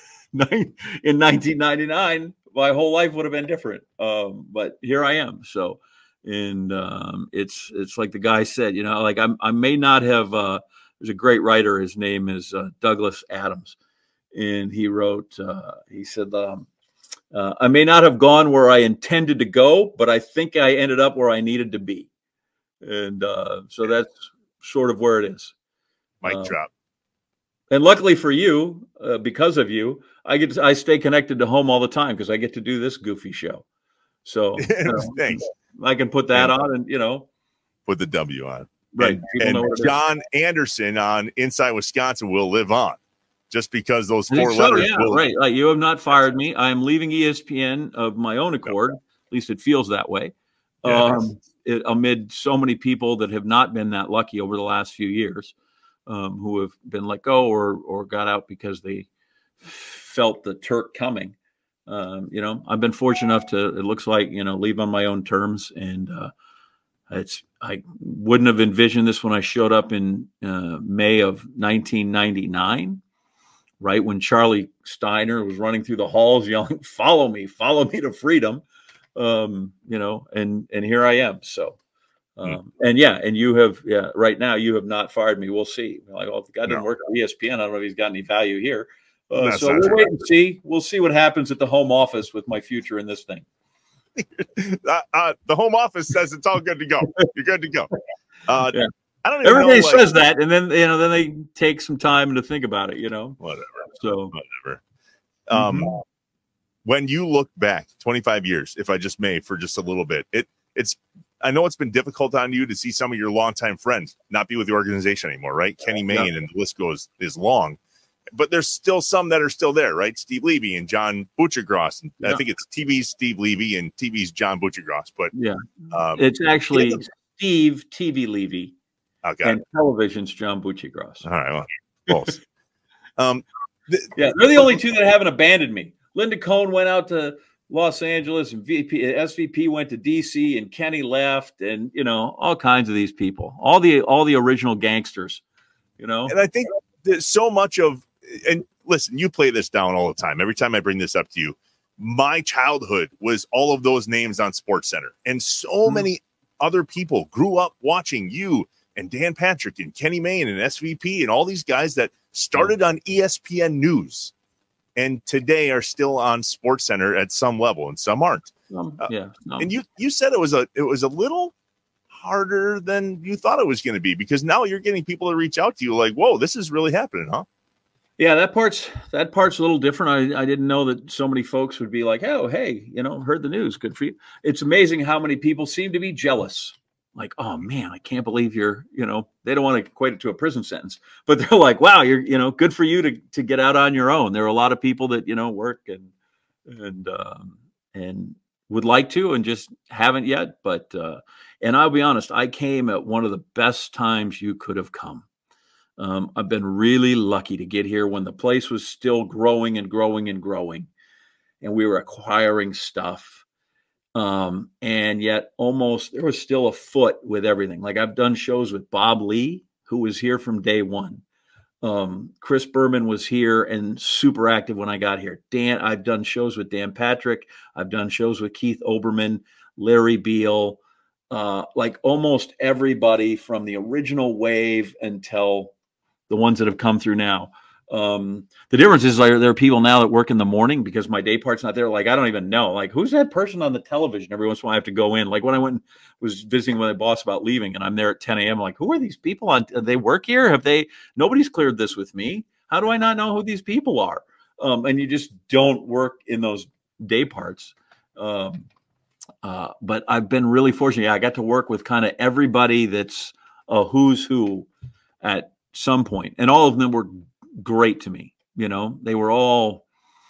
1999, my whole life would have been different. But here I am. So, and it's like the guy said, I may not have. There's a great writer. His name is Douglas Adams, and he wrote. He said. I may not have gone where I intended to go, but I think I ended up where I needed to be. And so that's sort of where it is. Mic drop. And luckily for you, because of you, I stay connected to home all the time because I get to do this goofy show. So thanks. I can put that on and, put the W on. Right. And John Anderson on Inside Wisconsin will live on. Just because those 4 letters. Yeah, right. Like, you have not fired me. I am leaving ESPN of my own accord. At least it feels that way. Amid so many people that have not been that lucky over the last few years, who have been let go or got out because they felt the Turk coming. I've been fortunate enough to, it looks like, leave on my own terms. And I wouldn't have envisioned this when I showed up in May of 1999, right when Charlie Steiner was running through the halls yelling, follow me to freedom. And here I am. So, and you have, right now you have not fired me. We'll see. Like, if the guy didn't work on ESPN, I don't know if he's got any value here. So we'll wait and see. We'll see what happens at the home office with my future in this thing. The home office says it's all good to go. You're good to go. I don't even Everybody know, says that, and then then they take some time to think about it. Whatever. So whatever. When you look back 25 years, if I just may, for just a little bit, it's. I know it's been difficult on you to see some of your longtime friends not be with the organization anymore, right? Kenny Mayne and the list is long. But there's still some that are still there, right? Steve Levy and John Buccigross. I think it's TV's Steve Levy and TV's John Buccigross. But it's actually Steve TV Levy and television's John Buccigross. All right, well, close. They're the only two that haven't abandoned me. Linda Cohn went out to Los Angeles, and SVP went to DC, and Kenny left, and all kinds of these people, all the original gangsters, And I think there's so much of. And listen, you play this down all the time. Every time I bring this up to you, my childhood was all of those names on SportsCenter. And so many other people grew up watching you and Dan Patrick and Kenny Mayne and SVP and all these guys that started on ESPN News and today are still on SportsCenter at some level and some aren't. And you said it was a little harder than you thought it was going to be, because now you're getting people to reach out to you like, whoa, this is really happening, huh? Yeah, that part's a little different. I didn't know that so many folks would be like, oh, hey, heard the news. Good for you. It's amazing how many people seem to be jealous. Like, oh man, I can't believe you're, they don't want to equate it to a prison sentence, but they're like, wow, you're, good for you to get out on your own. There are a lot of people that, work and would like to and just haven't yet. But, and I'll be honest, I came at one of the best times you could have come. I've been really lucky to get here when the place was still growing and growing and growing, and we were acquiring stuff. And yet there was still a foot with everything. Like, I've done shows with Bob Lee, who was here from day one. Chris Berman was here and super active when I got here. I've done shows with Dan Patrick. I've done shows with Keith Olbermann, Larry Beal, like almost everybody from the original wave until the ones that have come through now. The difference is there are people now that work in the morning because my day part's not there. Like, I don't even know, like, who's that person on the television? Every once in a while I have to go in. Like, when I was visiting with my boss about leaving and I'm there at 10 a.m. Like, who are these people on? They work here? Nobody's cleared this with me. How do I not know who these people are? And you just don't work in those day parts. But I've been really fortunate. I got to work with kind of everybody that's a who's who at some point, and all of them were great to me. They were all,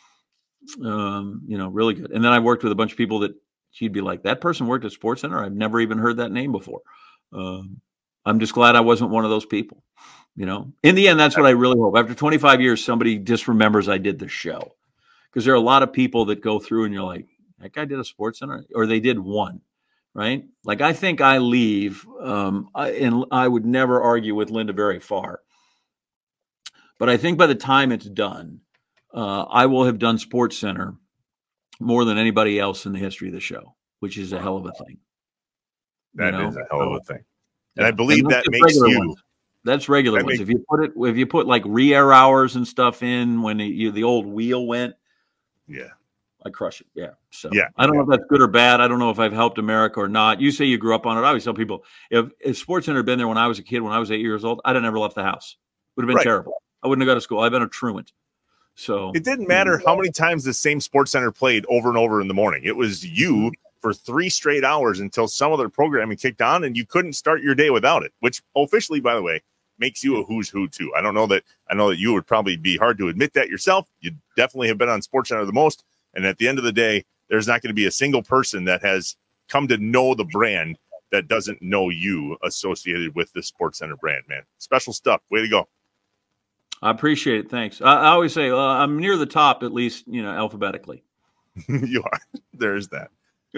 really good. And then I worked with a bunch of people that she'd be like, that person worked at SportsCenter. I've never even heard that name before. I'm just glad I wasn't one of those people. In the end, that's what I really hope. After 25 years, somebody just remembers I did the show, because there are a lot of people that go through and you're like, that guy did a SportsCenter, or they did one. Right? Like, I think I leave, and I would never argue with Linda very far. But I think by the time it's done, I will have done SportsCenter more than anybody else in the history of the show, which is a hell of a thing. That is a hell of a thing. And I believe that makes you. Ones. That's regular ones. If you put like re-air hours and stuff in when the old wheel went. Yeah. I crush it. Yeah. So I don't know if that's good or bad. I don't know if I've helped America or not. You say you grew up on it. I always tell people, if SportsCenter had been there when I was a kid, when I was 8 years old, I'd have never left the house. It would have been terrible. I wouldn't have gone to school. I've been a truant. So it didn't matter how many times the same SportsCenter played over and over in the morning. It was you for 3 straight hours until some other programming kicked on, and you couldn't start your day without it, which officially, by the way, makes you a who's who too. I know that you would probably be hard to admit that yourself. You definitely have been on SportsCenter the most. And at the end of the day, there's not going to be a single person that has come to know the brand that doesn't know you associated with the SportsCenter brand, man. Special stuff. Way to go. I appreciate it. Thanks. I always say I'm near the top, at least, alphabetically. You are. There's that.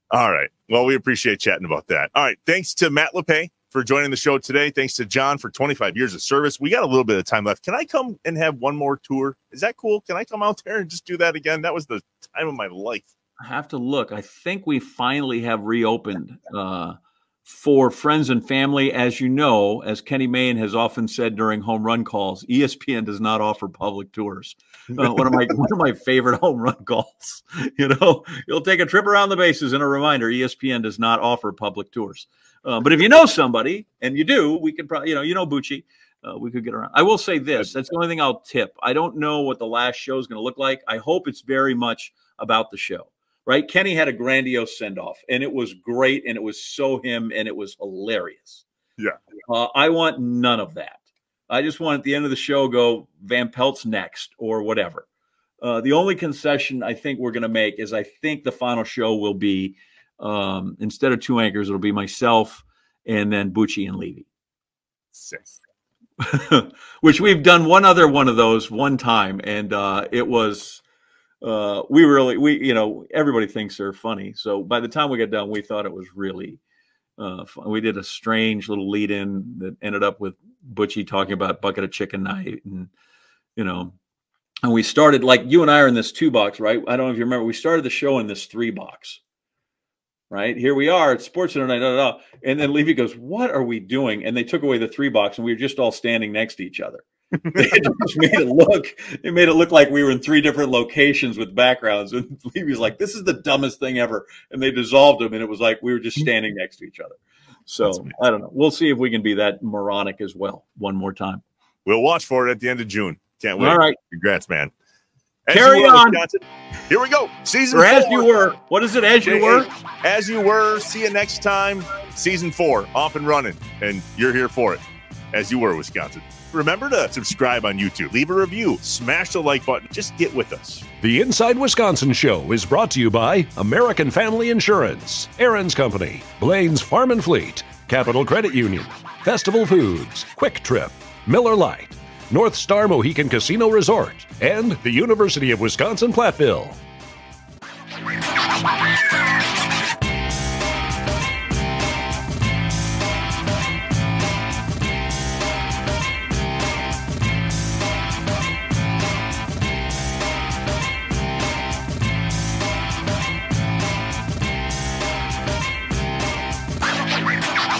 All right. Well, we appreciate chatting about that. All right. Thanks to Matt LePay for joining the show today. Thanks to John for 25 years of service. We got a little bit of time left. Can I come and have one more tour? Is that cool? Can I come out there and just do that again? That was the time of my life. I have to look. I think we finally have reopened for friends and family. As you know, as Kenny Mayne has often said during home run calls, ESPN does not offer public tours. One of my favorite home run calls. You'll take a trip around the bases, and a reminder: ESPN does not offer public tours. But if you know somebody, and you do, we could probably, Bucci, we could get around. I will say this: that's the only thing I'll tip. I don't know what the last show is going to look like. I hope it's very much about the show. Right? Kenny had a grandiose send-off, and it was great, and it was so him, and it was hilarious. Yeah. I want none of that. I just want at the end of the show go Van Pelt's next or whatever. The only concession I think we're going to make is I think the final show will be instead of two anchors, it'll be myself and then Bucci and Levy. 6. Which we've done one other one of those one time, and it was everybody thinks they're funny. So by the time we got done, we thought it was really fun. We did a strange little lead in that ended up with Butchie talking about bucket of chicken night. And we started, like, you and I are in this 2-box, right? I don't know if you remember, we started the show in this 3-box, right? Here we are at Sports Center night, and then Levy goes, "What are we doing?" And they took away the 3-box, and we were just all standing next to each other. It just made it look like we were in 3 different locations with backgrounds. And Levy was like, "This is the dumbest thing ever." And they dissolved them, and it was like we were just standing next to each other. So I don't know. We'll see if we can be that moronic as well one more time. We'll watch for it at the end of June. Can't wait. All right. Congrats, man. Carry on. Wisconsin. Here we go. Season 4. As you were. What is it? As you were? As you were. See you next time. Season 4 off and running. And you're here for it. As you were, Wisconsin. Remember to subscribe on YouTube. Leave a review. Smash the like button. Just get with us. The Inside Wisconsin Show is brought to you by American Family Insurance, Aaron's Company, Blaine's Farm and Fleet, Capital Credit Union, Festival Foods, Quick Trip, Miller Lite, North Star Mohican Casino Resort, and the University of Wisconsin-Platteville.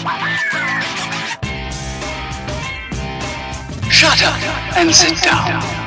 Shut up and sit down.